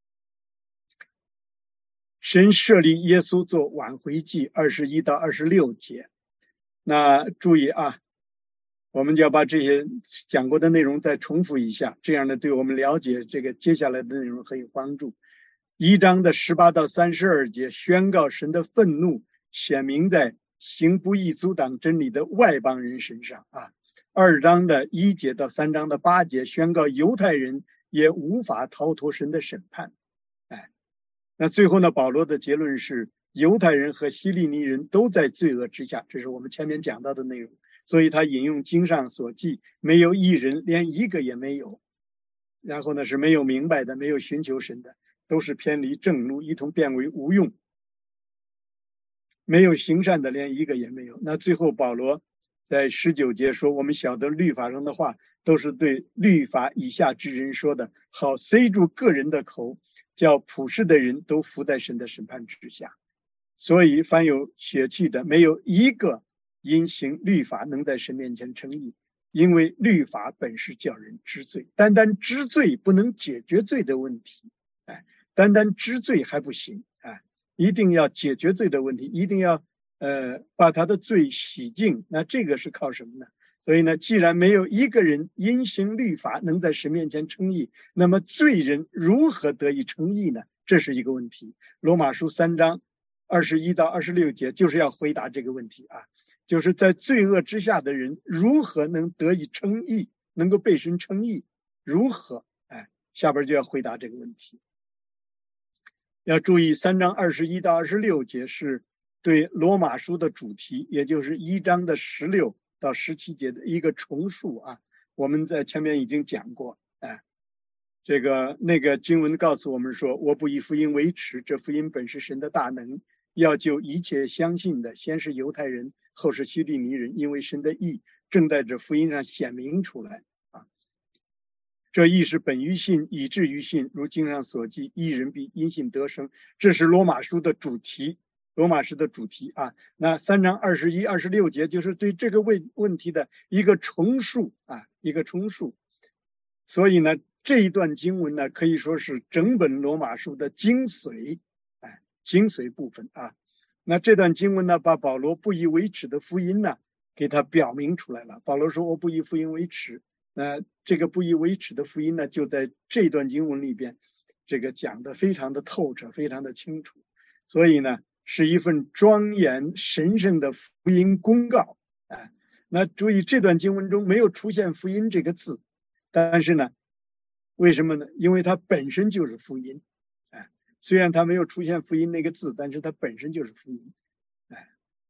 神设立耶稣做挽回祭，二十一到二十六节。那注意啊，我们就要把这些讲过的内容再重复一下，这样呢，对我们了解这个接下来的内容很有帮助。一章的十八到三十二节宣告神的愤怒显明在行不义阻挡真理的外邦人身上啊。二章的一节到三章的八节宣告犹太人也无法逃脱神的审判。哎，那最后呢，保罗的结论是犹太人和希利尼人都在罪恶之下，这是我们前面讲到的内容。所以他引用经上所记，没有一人，连一个也没有。然后呢，是没有明白的，没有寻求神的，都是偏离正路，一同变为无用。没有行善的，连一个也没有。那最后保罗在十九节说，我们晓得律法上的话都是对律法以下之人说的，好塞住个人的口，叫普世的人都服在神的审判之下。所以凡有血气的，没有一个因行律法能在神面前称义，因为律法本是叫人知罪，单单知罪不能解决罪的问题，哎，单单知罪还不行，哎，一定要解决罪的问题，一定要呃把他的罪洗净。那这个是靠什么呢？所以呢，既然没有一个人因行律法能在神面前称义，那么罪人如何得以称义呢？这是一个问题。罗马书三章二十一到二十六节就是要回答这个问题啊，就是在罪恶之下的人如何能得以称义，能够被神称义，如何？哎，下边就要回答这个问题。要注意，三章二十一到二十六节是对罗马书的主题，也就是一章的十六到十七节的一个重述啊。我们在前面已经讲过，哎，这个那个经文告诉我们说，我不以福音为耻，这福音本是神的大能，要救一切相信的，先是犹太人，后是希利尼人，因为神的义正在这福音上显明出来啊。这义是本于信，以至于信，如经上所记，义人必因信得生。这是罗马书的主题，罗马书的主题啊。那三章二十一、二十六节就是对这个问问题的一个重述啊，一个重述。所以呢，这一段经文呢，可以说是整本罗马书的精髓，哎，精髓部分啊。那这段经文呢，把保罗不以为耻的福音呢，给他表明出来了。保罗说：“我不以福音为耻。”那这个不以为耻的福音呢，就在这段经文里边，这个讲得非常的透彻，非常的清楚。所以呢，是一份庄严神圣的福音公告。哎，那注意这段经文中没有出现福音这个字，但是呢，为什么呢？因为它本身就是福音。哎，虽然它没有出现福音那个字，但是它本身就是福音。哎，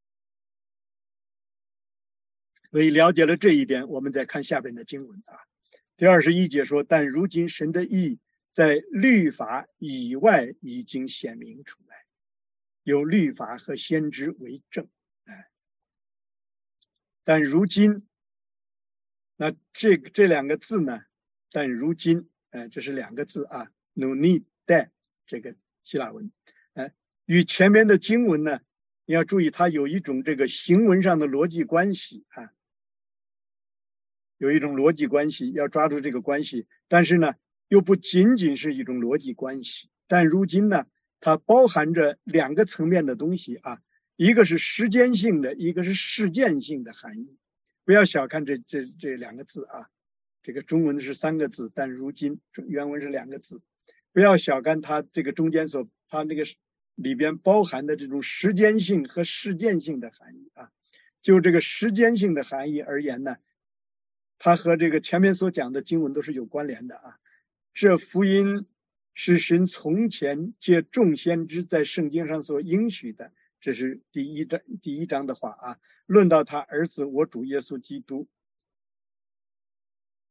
所以了解了这一点，我们再看下边的经文啊。第二十一节说，但如今神的义在律法以外已经显明出来，有律法和先知为证。哎，但如今，那这这两个字呢？但如今，哎，这是两个字啊，努尼代这个希腊文，哎，与前面的经文呢，你要注意，它有一种这个行文上的逻辑关系啊。有一种逻辑关系，要抓住这个关系，但是呢，又不仅仅是一种逻辑关系。但如今呢，它包含着两个层面的东西啊，一个是时间性的，一个是事件性的含义。不要小看这这这两个字啊，这个中文是三个字，但如今原文是两个字。不要小看它这个中间所它那个里边包含的这种时间性和事件性的含义啊。就这个时间性的含义而言呢，它和这个前面所讲的经文都是有关联的啊。这福音是神从前借众先知在圣经上所应许的，这是第一章第一章的话啊。论到他儿子我主耶稣基督，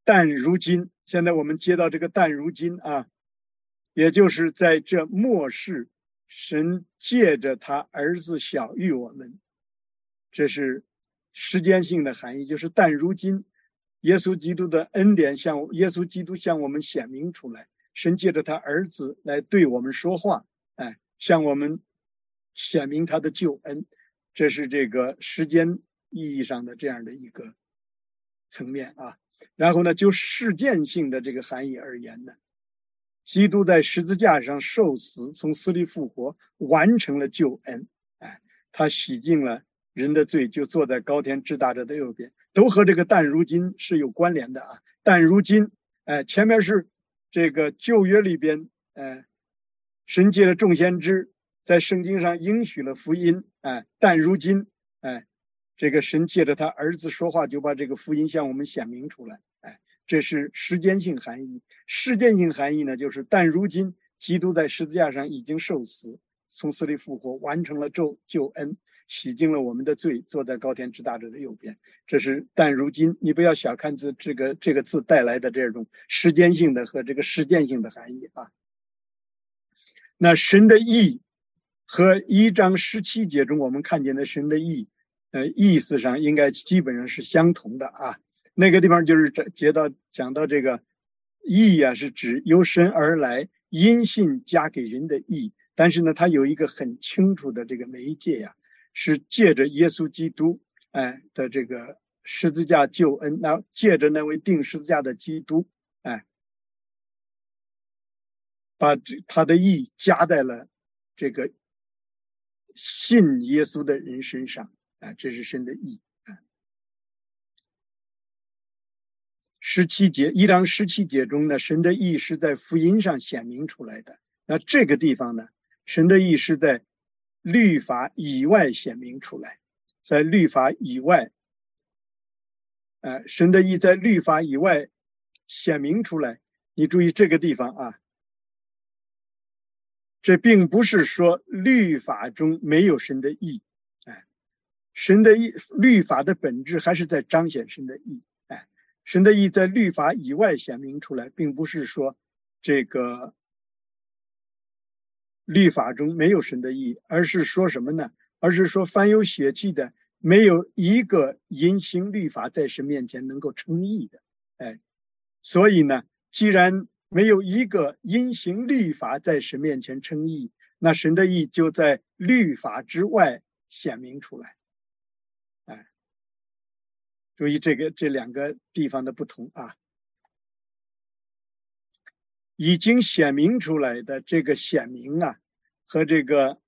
但如今，现在我们接到这个但如今啊，也就是在这末世，神借着他儿子晓谕我们，这是时间性的含义，就是但如今耶稣基督的恩典向耶稣基督向我们显明出来，神借着他儿子来对我们说话，哎，向我们显明他的救恩，这是这个时间意义上的这样的一个层面啊。然后呢，就事件性的这个含义而言呢，基督在十字架上受死，从死里复活，完成了救恩，哎，他洗净了人的罪，就坐在高天至大者的右边，都和这个但如今是有关联的啊。但如今，哎，前面是这个旧约里边，哎，神借着众先知在圣经上应许了福音，哎，但如今，哎，这个神借着他儿子说话，就把这个福音向我们显明出来，哎，这是时间性含义。事件性含义呢，就是但如今基督在十字架上已经受死，从死里复活，完成了救救恩，洗净了我们的罪，坐在高天至大者的右边。这是但如今，你不要小看字这个这个字带来的这种时间性的和这个事件性的含义啊。那神的义和一章十七节中我们看见的神的义，呃，意思上应该基本上是相同的啊。那个地方就是讲到讲到这个义啊，是指由神而来，因信加给人的义。但是呢，它有一个很清楚的这个媒介呀、啊，是借着耶稣基督哎的这个十字架救恩，那借着那位钉十字架的基督，哎，把他的义加在了这个信耶稣的人身上，啊，这是神的义。十七节，一章十七节中呢，神的义是在福音上显明出来的。那这个地方呢，神的义是在律法以外显明出来，在律法以外，呃，神的义在律法以外显明出来。你注意这个地方啊，这并不是说律法中没有神的义，哎，神的义，律法的本质还是在彰显神的义，哎，神的义在律法以外显明出来，并不是说这个律法中没有神的义，而是说什么呢？而是说凡有血气的，没有一个因行律法在神面前能够称义的，哎，所以呢，既然没有一个因行律法在神面前称义，那神的义就在律法之外显明出来。哎，注意这个这两个地方的不同啊。已经显明出来的这个显明啊，和这个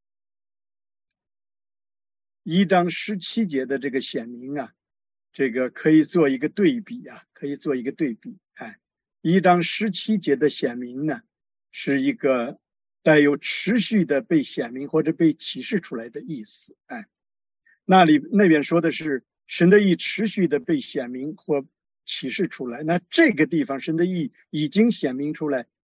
一章十七节的这个显明啊，这个可以做一个对比啊，可以做一个对比。哎，一章十七节的显明呢，是一个带有持续的被显明或者被启示出来的意思。哎，那里那边说的是神的义持续的被显明或启示出来，那这个地方神的义已经显明出来，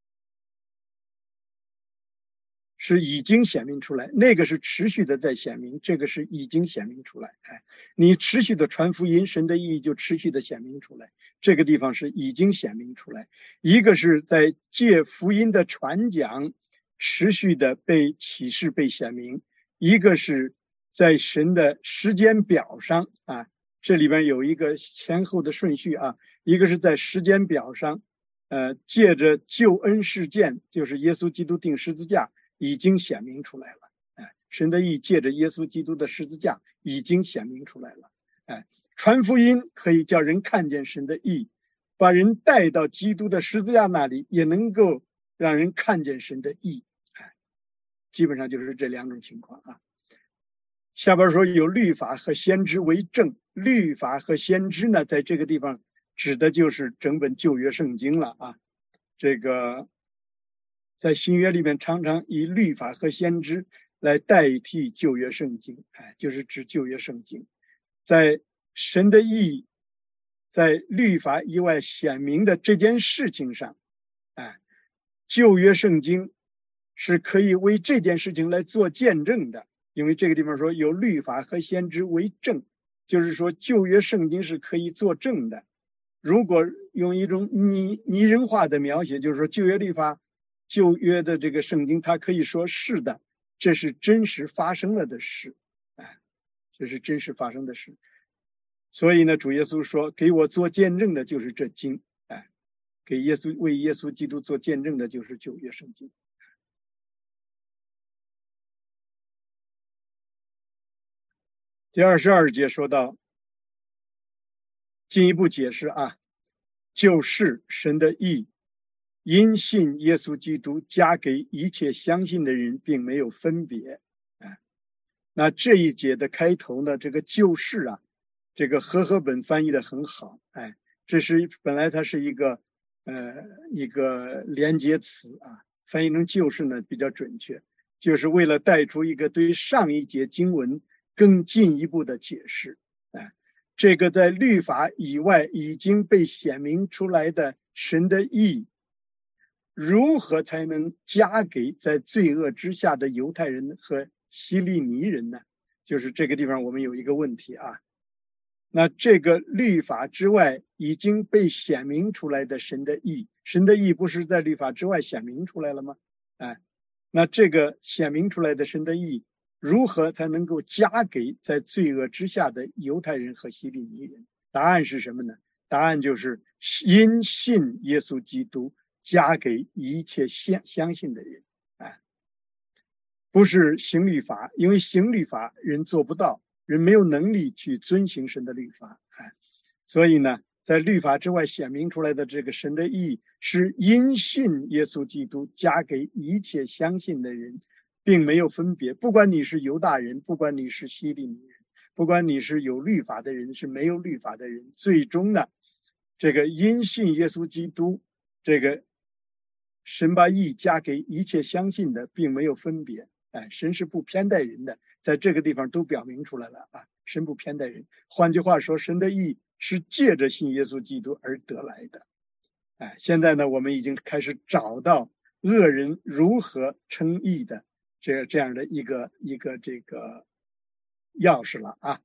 是已经显明出来，那个是持续的在显明，这个是已经显明出来。哎，你持续的传福音，神的义就持续的显明出来，这个地方是已经显明出来。一个是在借福音的传讲持续的被启示被显明，一个是在神的时间表上啊，这里边有一个前后的顺序啊，一个是在时间表上，呃，借着救恩事件，就是耶稣基督钉十字架已经显明出来了。哎，神的义借着耶稣基督的十字架已经显明出来了。哎，传福音可以叫人看见神的义，把人带到基督的十字架那里，也能够让人看见神的义。哎，基本上就是这两种情况啊。下边说有律法和先知为证，律法和先知呢，在这个地方指的就是整本旧约圣经了啊。这个在新约里面常常以律法和先知来代替旧约圣经，哎，就是指旧约圣经。在神的义在律法以外显明的这件事情上，哎，旧约圣经是可以为这件事情来做见证的。因为这个地方说有律法和先知为证，就是说旧约圣经是可以作证的。如果用一种拟拟人化的描写，就是说旧约律法、旧约的这个圣经，它可以说是的，这是真实发生了的事，哎，这是真实发生的事。所以呢，主耶稣说，给我做见证的就是这经，哎，给耶稣为耶稣基督做见证的就是旧约圣经。第二十二节说到，进一步解释啊，就是神的义，因信耶稣基督加给一切相信的人，并没有分别。哎，那这一节的开头呢，这个就是啊，这个和合本翻译的很好，哎，这是本来它是一个呃一个连接词啊，翻译成就是呢比较准确，就是为了带出一个对上一节经文更进一步的解释。哎，这个在律法以外已经被显明出来的神的义，如何才能加给在罪恶之下的犹太人和希利尼人呢？就是这个地方我们有一个问题啊。那这个律法之外已经被显明出来的神的义，神的义不是在律法之外显明出来了吗？哎，那这个显明出来的神的义，如何才能够加给在罪恶之下的犹太人和希利尼人？答案是什么呢？答案就是因信耶稣基督加给一切相相信的人。哎，不是行律法，因为行律法人做不到，人没有能力去遵行神的律法。哎，所以呢，在律法之外显明出来的这个神的义，是因信耶稣基督加给一切相信的人，并没有分别，不管你是犹大人，不管你是希利尼人，不管你是有律法的人，是没有律法的人，最终呢，这个因信耶稣基督，这个神把义加给一切相信的，并没有分别。哎，神是不偏待人的，在这个地方都表明出来了啊，神不偏待人。换句话说，神的义是借着信耶稣基督而得来的。哎，现在呢，我们已经开始找到恶人如何称义的这这样的一个一个这个钥匙了啊。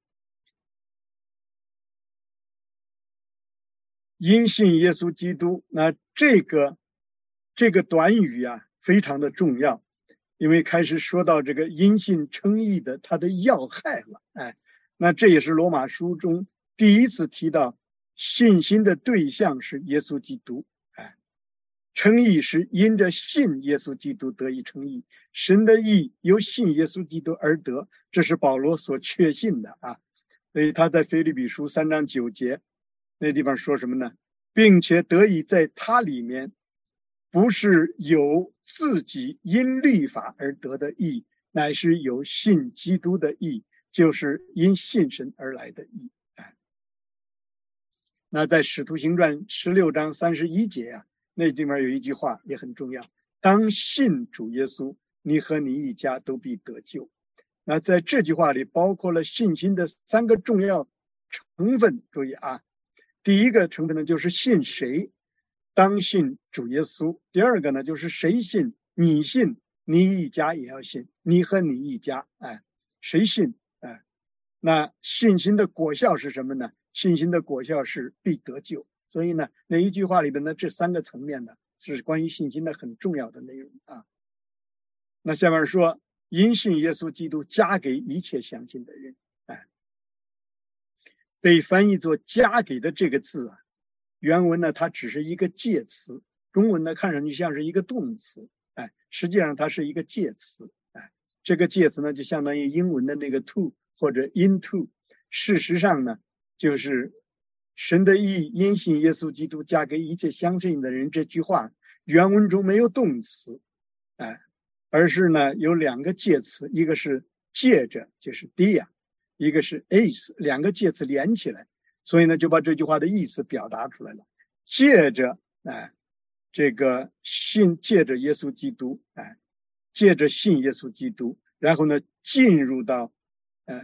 因信耶稣基督，那这个这个短语啊非常的重要，因为开始说到这个因信称义的它的要害了。哎，那这也是罗马书中第一次提到信心的对象是耶稣基督。哎，称义是因着信耶稣基督得以称义，神的义由信耶稣基督而得，这是保罗所确信的啊。所以他在腓立比书三章九节那地方说什么呢？并且得以在他里面，不是有自己因律法而得的义，乃是有信基督的义，就是因信神而来的义。哎，那在使徒行传十六章三十一节啊，那地方有一句话也很重要，当信主耶稣，你和你一家都必得救。那在这句话里包括了信心的三个重要成分，注意啊，第一个成分呢就是信谁，当信主耶稣。第二个呢就是谁信，你信，你一家也要信，你和你一家，哎，谁信？哎，那信心的果效是什么呢？信心的果效是必得救。所以呢，那一句话里边呢，这三个层面呢是关于信心的很重要的内容啊。那下面说，因信耶稣基督加给一切相信的人。哎，被翻译作加给的这个字啊，原文呢它只是一个介词，中文呢看上去像是一个动词，哎，实际上它是一个介词。哎，这个介词呢就相当于英文的那个 to 或者 into， 事实上呢就是神的义因信耶稣基督加给一切相信的人，这句话原文中没有动词，哎，而是呢有两个介词，一个是借着，就是 dia， 一个是 is， 两个介词连起来，所以呢就把这句话的意思表达出来了。借着哎，这个信，借着耶稣基督，哎，借着信耶稣基督，然后呢进入到呃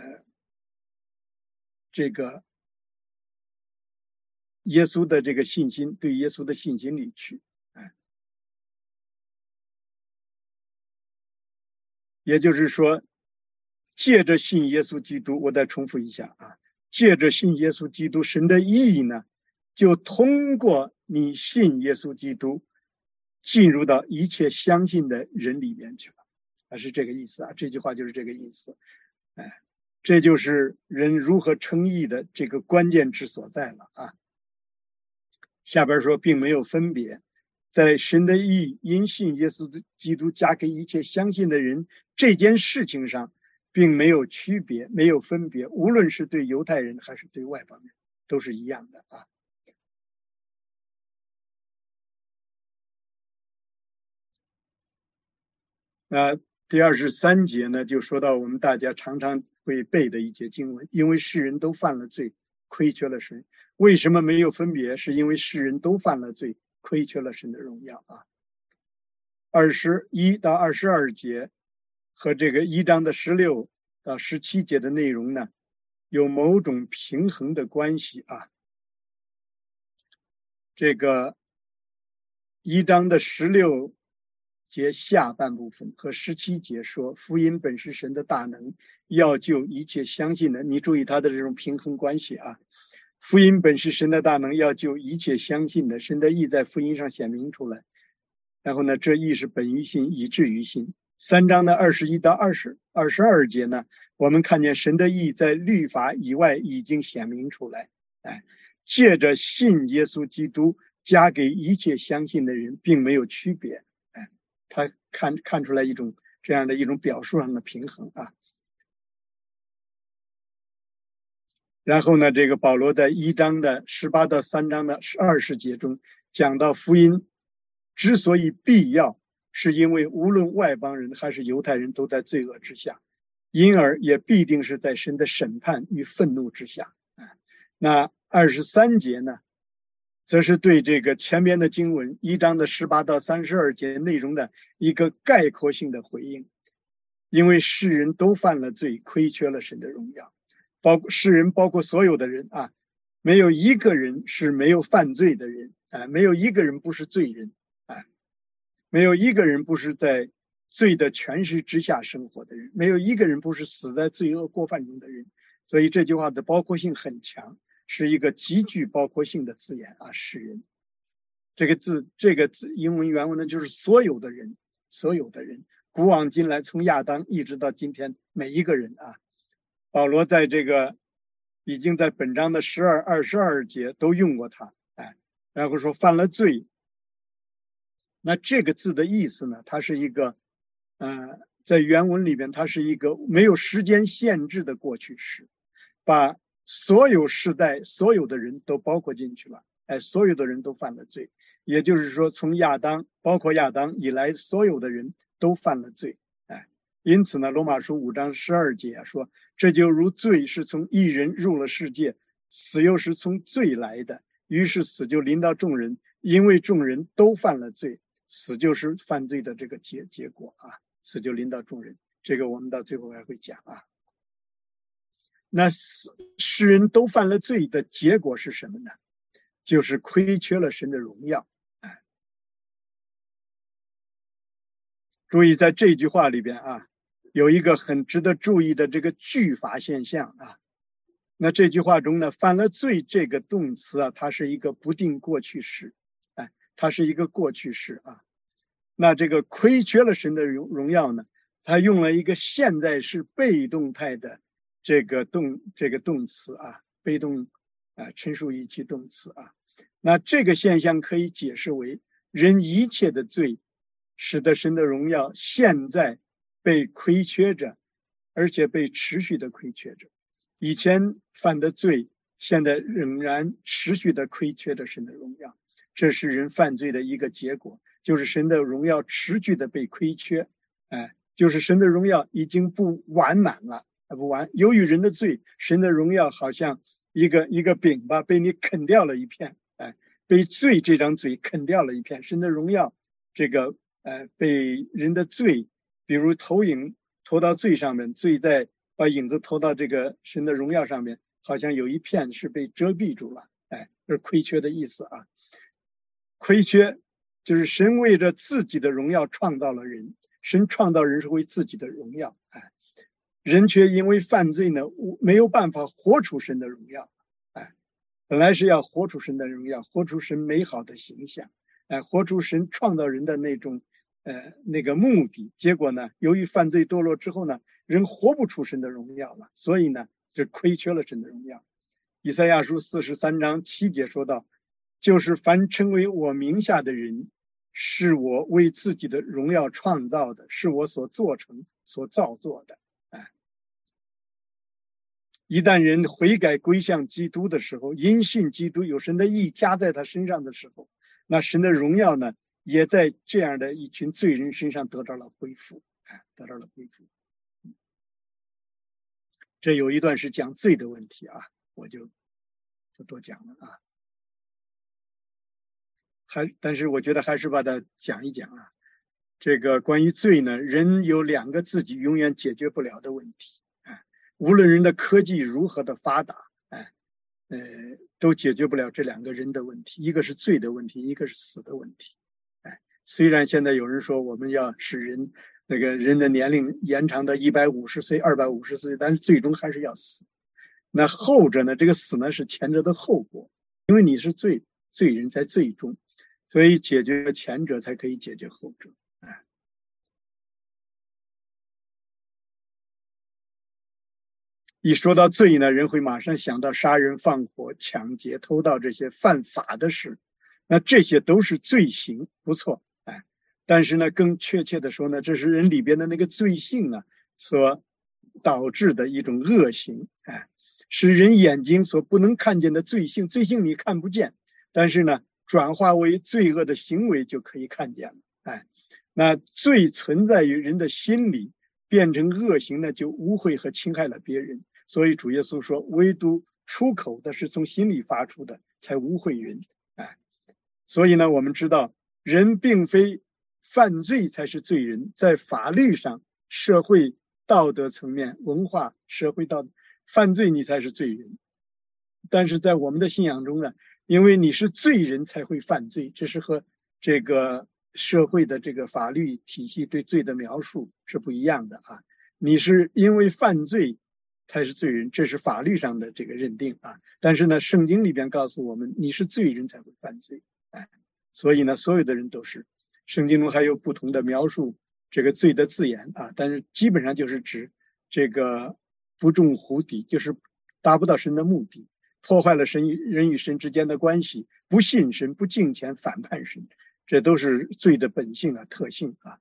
这个耶稣的这个信心，对耶稣的信心里去。哎，也就是说，借着信耶稣基督，我再重复一下啊，借着信耶稣基督，神的意义呢，就通过你信耶稣基督，进入到一切相信的人里面去了，啊，是这个意思啊。这句话就是这个意思，哎，这就是人如何称义的这个关键之所在了啊。下边说，并没有分别，在神的义因信耶稣基督加给一切相信的人这件事情上，并没有区别，没有分别，无论是对犹太人还是对外邦人，都是一样的啊。那第二十三节呢，就说到我们大家常常会背的一节经文，因为世人都犯了罪，亏缺了神。为什么没有分别？是因为世人都犯了罪，亏缺了神的荣耀啊。二十一到二十二节和这个一章的十六到十七节的内容呢，有某种平衡的关系啊。这个一章的十六节下半部分和十七节说，福音本是神的大能，要救一切相信的。你注意他的这种平衡关系啊。福音本是神的大能，要救一切相信的。神的义在福音上显明出来。然后呢，这义是本于信，以至于信。三章的二十一到二十、二十二节呢，我们看见神的义在律法以外已经显明出来。哎，借着信耶稣基督，加给一切相信的人，并没有区别。哎，他看看出来一种这样的一种表述上的平衡啊。然后呢，这个保罗在一章的十八到三章的二十节中讲到，福音之所以必要，是因为无论外邦人还是犹太人都在罪恶之下，因而也必定是在神的审判与愤怒之下。那二十三节呢，则是对这个前边的经文一章的十八到三十二节内容的一个概括性的回应。因为世人都犯了罪，亏缺了神的荣耀。包括世人，包括所有的人啊，没有一个人是没有犯罪的人啊，没有一个人不是罪人啊，没有一个人不是在罪的权势之下生活的人，没有一个人不是死在罪恶过犯中的人。所以这句话的包括性很强，是一个极具包括性的字眼啊。世人这个字，这个字英文原文呢，就是所有的人，所有的人，古往今来，从亚当一直到今天，每一个人啊。保罗在这个已经在本章的十二、二十二节都用过它，哎，然后说犯了罪。那这个字的意思呢，它是一个，呃，在原文里边，它是一个没有时间限制的过去式，把所有世代、所有的人都包括进去了，哎，所有的人都犯了罪，也就是说，从亚当，包括亚当以来，所有的人都犯了罪。因此呢，罗马书五章十二节说，这就如罪是从一人入了世界，死又是从罪来的，于是死就临到众人，因为众人都犯了罪，死就是犯罪的这个结结果啊，死就临到众人。这个我们到最后还会讲啊。那世人都犯了罪的结果是什么呢？就是亏缺了神的荣耀。哎，注意在这句话里边啊，有一个很值得注意的这个句法现象啊。那这句话中呢，犯了罪这个动词啊，它是一个不定过去式，哎，它是一个过去式啊。那这个亏缺了神的荣荣耀呢，它用了一个现在式被动态的这个动这个动词啊，被动啊陈述语气动词啊。那这个现象可以解释为人一切的罪，使得神的荣耀现在被亏缺着，而且被持续的亏缺着。以前犯的罪，现在仍然持续的亏缺着神的荣耀，这是人犯罪的一个结果，就是神的荣耀持续的被亏缺，哎，就是神的荣耀已经不完满了，不完。由于人的罪，神的荣耀好像一个一个饼吧，被你啃掉了一片，哎，被罪这张嘴啃掉了一片，神的荣耀这个呃被人的罪，比如投影投到罪上面，罪在把影子投到这个神的荣耀上面，好像有一片是被遮蔽住了，哎，这是亏缺的意思啊。亏缺就是神为着自己的荣耀创造了人，神创造人是为自己的荣耀，哎，人却因为犯罪呢，没有办法活出神的荣耀，哎， 本来是要活出神的荣耀，活出神美好的形象，哎，活出神创造人的那种呃那个目的。结果呢，由于犯罪堕落之后呢，人活不出神的荣耀了，所以呢，就亏缺了神的荣耀。以赛亚书四十三章七节说到，就是凡称为我名下的人，是我为自己的荣耀创造的，是我所做成所造作的。哎，一旦人悔改归向基督的时候，因信基督，有神的义加在他身上的时候，那神的荣耀呢，也在这样的一群罪人身上得到了恢复，哎，得到了恢复。这有一段是讲罪的问题啊，我就不多讲了啊。还但是我觉得还是把它讲一讲啊。这个关于罪呢，人有两个自己永远解决不了的问题，哎，无论人的科技如何的发达，哎，呃，都解决不了这两个人的问题，一个是罪的问题，一个是死的问题。哎，虽然现在有人说我们要使人那个人的年龄延长到一百五十岁、二百五十岁，但是最终还是要死。那后者呢，这个死呢是前者的后果，因为你是罪罪人在罪中，所以解决前者才可以解决后者。哎，一说到罪呢，人会马上想到杀人、放火、抢劫、偷盗这些犯法的事，那这些都是罪行，不错。哎，但是呢，更确切的说呢，这是人里边的那个罪性啊所导致的一种恶行，哎，是人眼睛所不能看见的罪性。罪性你看不见，但是呢，转化为罪恶的行为就可以看见了。哎，那罪存在于人的心里，变成恶行呢，就污秽和侵害了别人。所以主耶稣说，唯独出口的是从心里发出的，才污秽人。哎，所以呢，我们知道人并非犯罪才是罪人，在法律上、社会道德层面、文化社会道德，犯罪你才是罪人。但是在我们的信仰中呢，因为你是罪人才会犯罪，这是和这个社会的这个法律体系对罪的描述是不一样的啊。你是因为犯罪才是罪人，这是法律上的这个认定啊。但是呢，圣经里边告诉我们，你是罪人才会犯罪。哎，所以呢，所有的人都是。圣经中还有不同的描述这个罪的字眼啊，但是基本上就是指这个不中乎敌，就是达不到神的目的，破坏了神与人与神之间的关系，不信神、不敬虔、反叛神，这都是罪的本性啊、特性啊。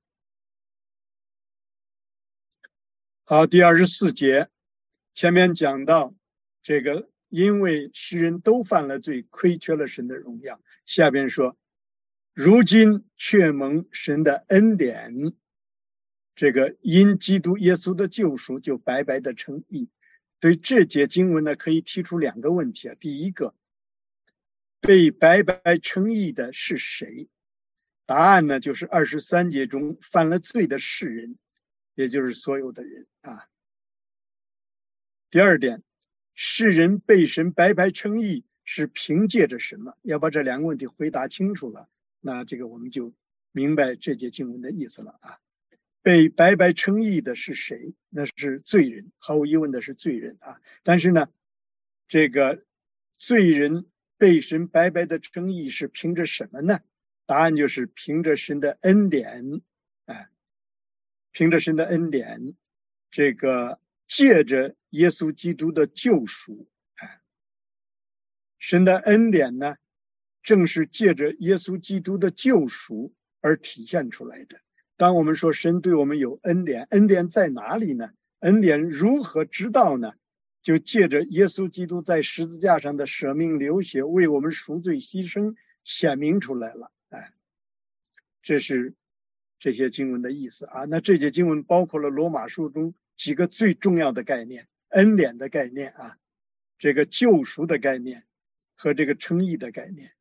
好，第二十四节，前面讲到这个，因为世人都犯了罪，亏缺了神的荣耀。下边说，如今却蒙神的恩典，这个因基督耶稣的救赎，就白白的称义。对这节经文呢，可以提出两个问题啊。第一个，被白白称义的是谁？答案呢，就是二十三节中犯了罪的世人，也就是所有的人啊。第二点，世人被神白白称义是凭借着什么？要把这两个问题回答清楚了，那这个我们就明白这节经文的意思了啊。被白白称义的是谁？那是罪人，毫无疑问的是罪人啊。但是呢，这个罪人被神白白的称义是凭着什么呢？答案就是凭着神的恩典，哎，凭着神的恩典，这个借着耶稣基督的救赎，哎，神的恩典呢，正是借着耶稣基督的救赎而体现出来的。当我们说神对我们有恩典，恩典在哪里呢？恩典如何知道呢？就借着耶稣基督在十字架上的舍命流血，为我们赎罪牺牲，显明出来了。哎，这是这些经文的意思啊。那这些经文包括了罗马书中几个最重要的概念：恩典的概念啊，这个救赎的概念和这个称义的概念。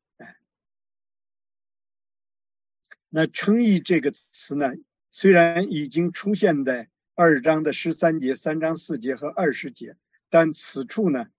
那称义这个词呢，虽然已经出现在二章的十三节、三章四节和二十节，但此处呢，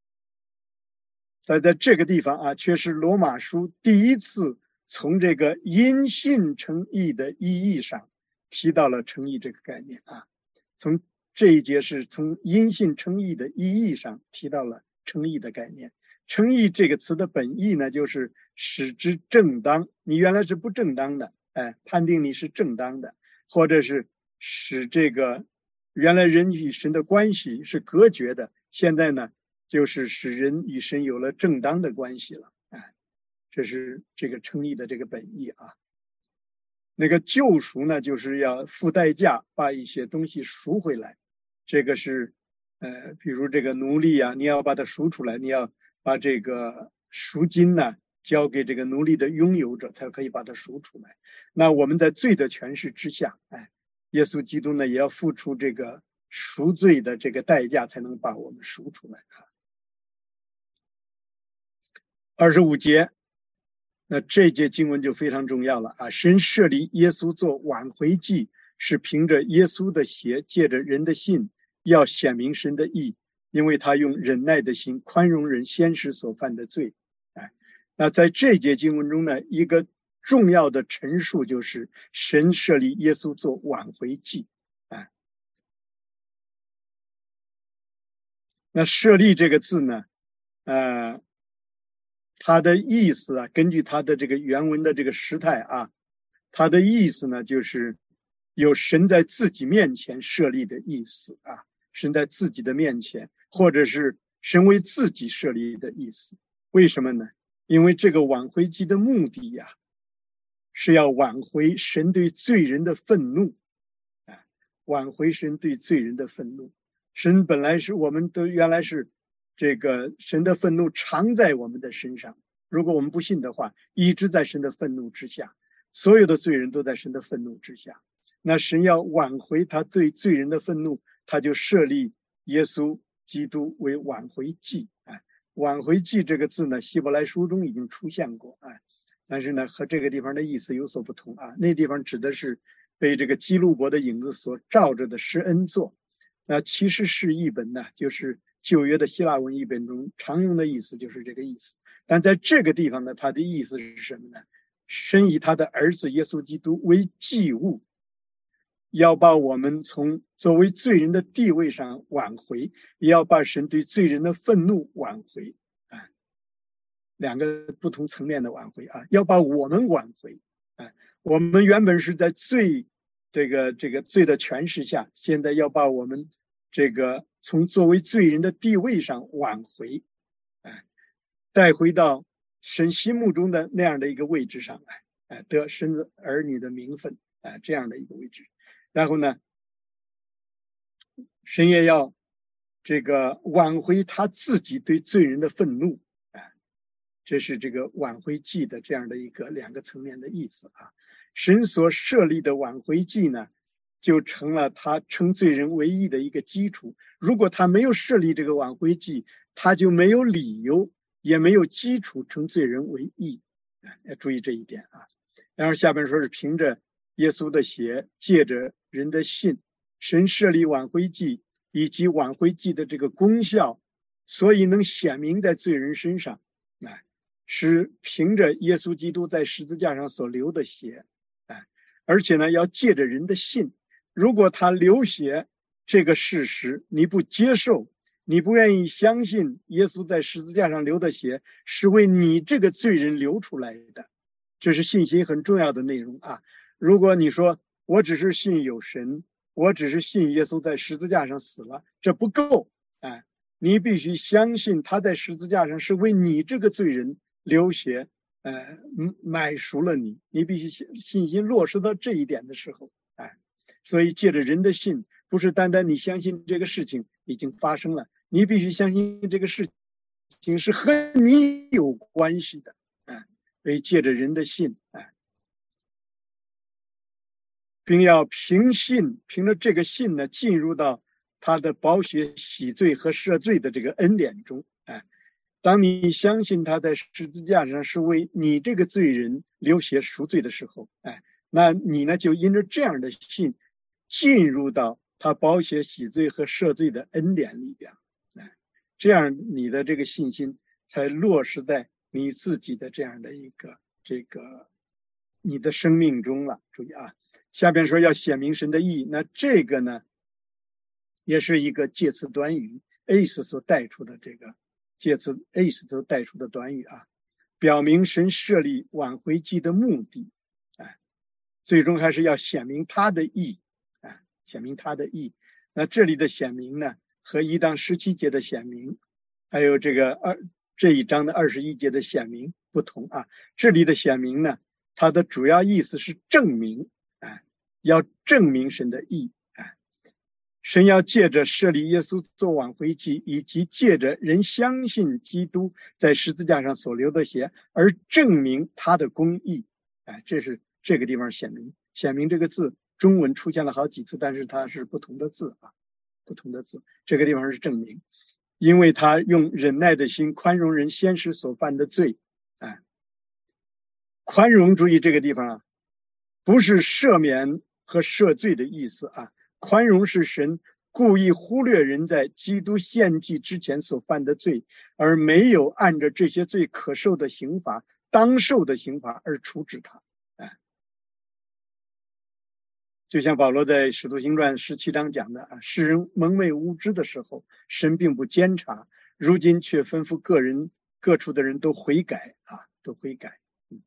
在在这个地方啊，却是罗马书第一次从这个因信称义的意义上提到了称义这个概念啊。从这一节是从因信称义的意义上提到了称义的概念。 称义这个词的本意呢，就是使之正当。你原来是不正当的，哎，判定你是正当的，或者是使这个原来人与神的关系是隔绝的，现在呢，就是使人与神有了正当的关系了。哎，这是这个称义的这个本意啊。那个救赎呢，就是要付代价把一些东西赎回来。这个是呃，比如这个奴隶啊，你要把它赎出来，你要把这个赎金呢交给这个奴隶的拥有者，才可以把它赎出来。那我们在罪的权势之下，哎，耶稣基督呢也要付出这个赎罪的这个代价，才能把我们赎出来啊。二十五节，那这节经文就非常重要了啊！神设立耶稣做挽回祭，是凭着耶稣的血，借着人的信，要显明神的义，因为他用忍耐的心宽容人先时所犯的罪。哎，那在这节经文中呢，一个重要的陈述就是神设立耶稣做挽回祭。哎，那设立这个字呢，呃，它的意思啊，根据它的这个原文的这个时态啊，它的意思呢，就是有神在自己面前设立的意思啊，神在自己的面前，或者是神为自己设立的意思。为什么呢？因为这个挽回祭的目的呀、啊，是要挽回神对罪人的愤怒，啊，挽回神对罪人的愤怒。神本来是我们都原来是这个神的愤怒常在我们的身上，如果我们不信的话，一直在神的愤怒之下，所有的罪人都在神的愤怒之下。那神要挽回他对罪人的愤怒，他就设立耶稣基督为挽回祭。哎，挽回祭这个字呢，希伯来书中已经出现过，哎，但是呢和这个地方的意思有所不同啊。那地方指的是被这个基路伯的影子所照着的施恩座。那其实是译本呢，就是旧约的希腊文译本中常用的意思就是这个意思。但在这个地方呢，它的意思是什么呢？神以他的儿子耶稣基督为祭物，要把我们从作为罪人的地位上挽回，也要把神对罪人的愤怒挽回啊，两个不同层面的挽回啊，要把我们挽回啊。我们原本是在罪这个这个罪的权势下，现在要把我们这个从作为罪人的地位上挽回，哎，带回到神心目中的那样的一个位置上来，哎，得神的儿女的名分，哎，这样的一个位置。然后呢，神也要这个挽回他自己对罪人的愤怒，哎，这是这个挽回祭的这样的一个两个层面的意思啊。神所设立的挽回祭呢，就成了他称罪人为义的一个基础。如果他没有设立这个挽回祭，他就没有理由也没有基础称罪人为义，要注意这一点啊。然后下边说是凭着耶稣的血，借着人的信，神设立挽回祭以及挽回祭的这个功效，所以能显明在罪人身上，哎，是凭着耶稣基督在十字架上所流的血，哎，而且呢要借着人的信。如果他流血这个事实你不接受，你不愿意相信耶稣在十字架上流的血是为你这个罪人流出来的，这是信心很重要的内容啊。如果你说我只是信有神，我只是信耶稣在十字架上死了，这不够，哎，你必须相信他在十字架上是为你这个罪人流血，呃，买赎了你，你必须信心落实到这一点的时候，哎，所以借着人的信，不是单单你相信这个事情已经发生了，你必须相信这个事情是和你有关系的，哎，所以借着人的信，哎，并要凭信，凭着这个信呢，进入到他的宝血洗罪和赦罪的这个恩典中。哎，当你相信他在十字架上是为你这个罪人流血赎罪的时候，哎，那你呢就因着这样的信进入到他宝血洗罪和赦罪的恩典里边，哎，这样你的这个信心才落实在你自己的这样的一个这个你的生命中了。注意啊，下边说要显明神的义，那这个呢也是一个介词短语 as 所带出的这个借此 is 都带出的短语啊，表明神设立挽回祭的目的，哎，最终还是要显明他的义，哎，显明他的义。那这里的显明呢，和一章十七节的显明，还有这个二这一章的二十一节的显明不同啊。这里的显明呢，它的主要意思是证明，哎，要证明神的义，哎，神要借着设立耶稣做挽回祭，以及借着人相信基督在十字架上所流的血，而证明他的公义，哎，这是这个地方显明。显明这个字中文出现了好几次，但是它是不同的字啊，不同的字。这个地方是证明，因为他用忍耐的心宽容人先时所犯的罪，哎，宽容，注意这个地方啊，不是赦免和赦罪的意思啊，宽容是神故意忽略人在基督献祭之前所犯的罪，而没有按着这些罪可受的刑罚、当受的刑罚而处置他。哎，就像保罗在使徒行传十七章讲的啊，世人蒙昧无知的时候，神并不监察，如今却吩咐个人各处的人都悔改啊，都悔改。嗯、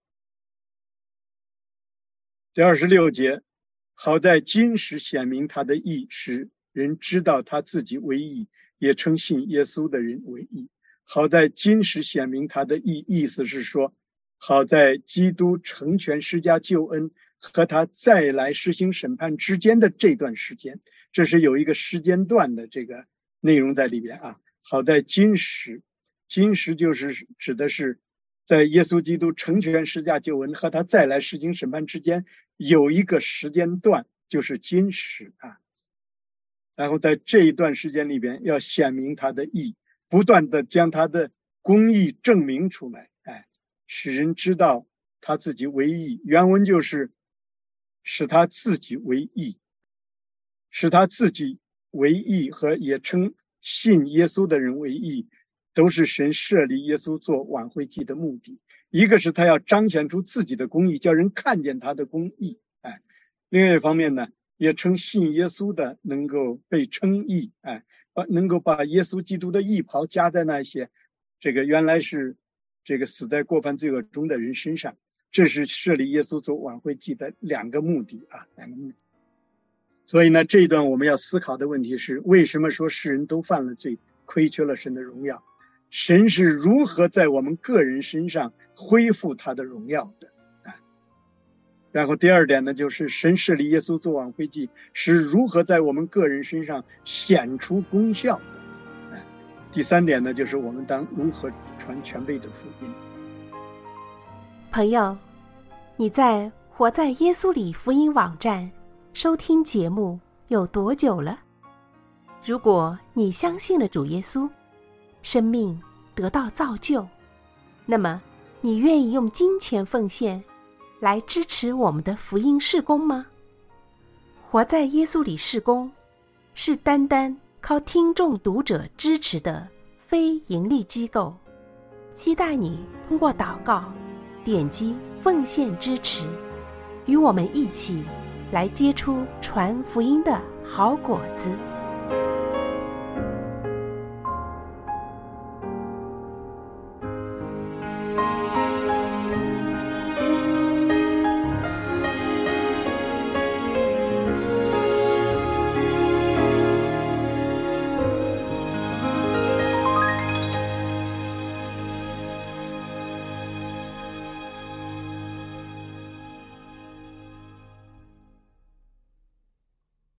第二十六节，好在今时显明他的义，使人知道他自己为义，也称信耶稣的人为义。好在今时显明他的义，意思是说，好在基督成全施加救恩和他再来实行审判之间的这段时间，这是有一个时间段的这个内容在里边啊。好在今时，今时就是指的是在耶稣基督成全施加救恩和他再来实行审判之间有一个时间段，就是今时啊。然后在这一段时间里边要显明他的义，不断的将他的公义证明出来，哎，使人知道他自己为义。原文就是使他自己为义，使他自己为义和也称信耶稣的人为义，都是神设立耶稣做挽回祭的目的。一个是他要彰显出自己的公义，叫人看见他的公义，哎，另外一方面呢，也称信耶稣的能够被称义，哎，能够把耶稣基督的义袍加在那些这个原来是这个死在过犯罪恶中的人身上。这是设立耶稣做挽回祭的两个目的啊，两个目的。所以呢，这一段我们要思考的问题是，为什么说世人都犯了罪，亏缺了神的荣耀？神是如何在我们个人身上恢复他的荣耀的？啊，然后第二点呢，就是神设立耶稣做挽回祭是如何在我们个人身上显出功效的？啊，第三点呢，就是我们当如何传全备的福音。 朋友，你在活在耶稣里福音网站收听节目有多久了？如果你相信了主耶稣，生命得到造就，那么你愿意用金钱奉献来支持我们的福音事工吗？活在耶稣里事工是单单靠听众读者支持的非盈利机构，期待你通过祷告点击奉献支持，与我们一起来结出传福音的好果子。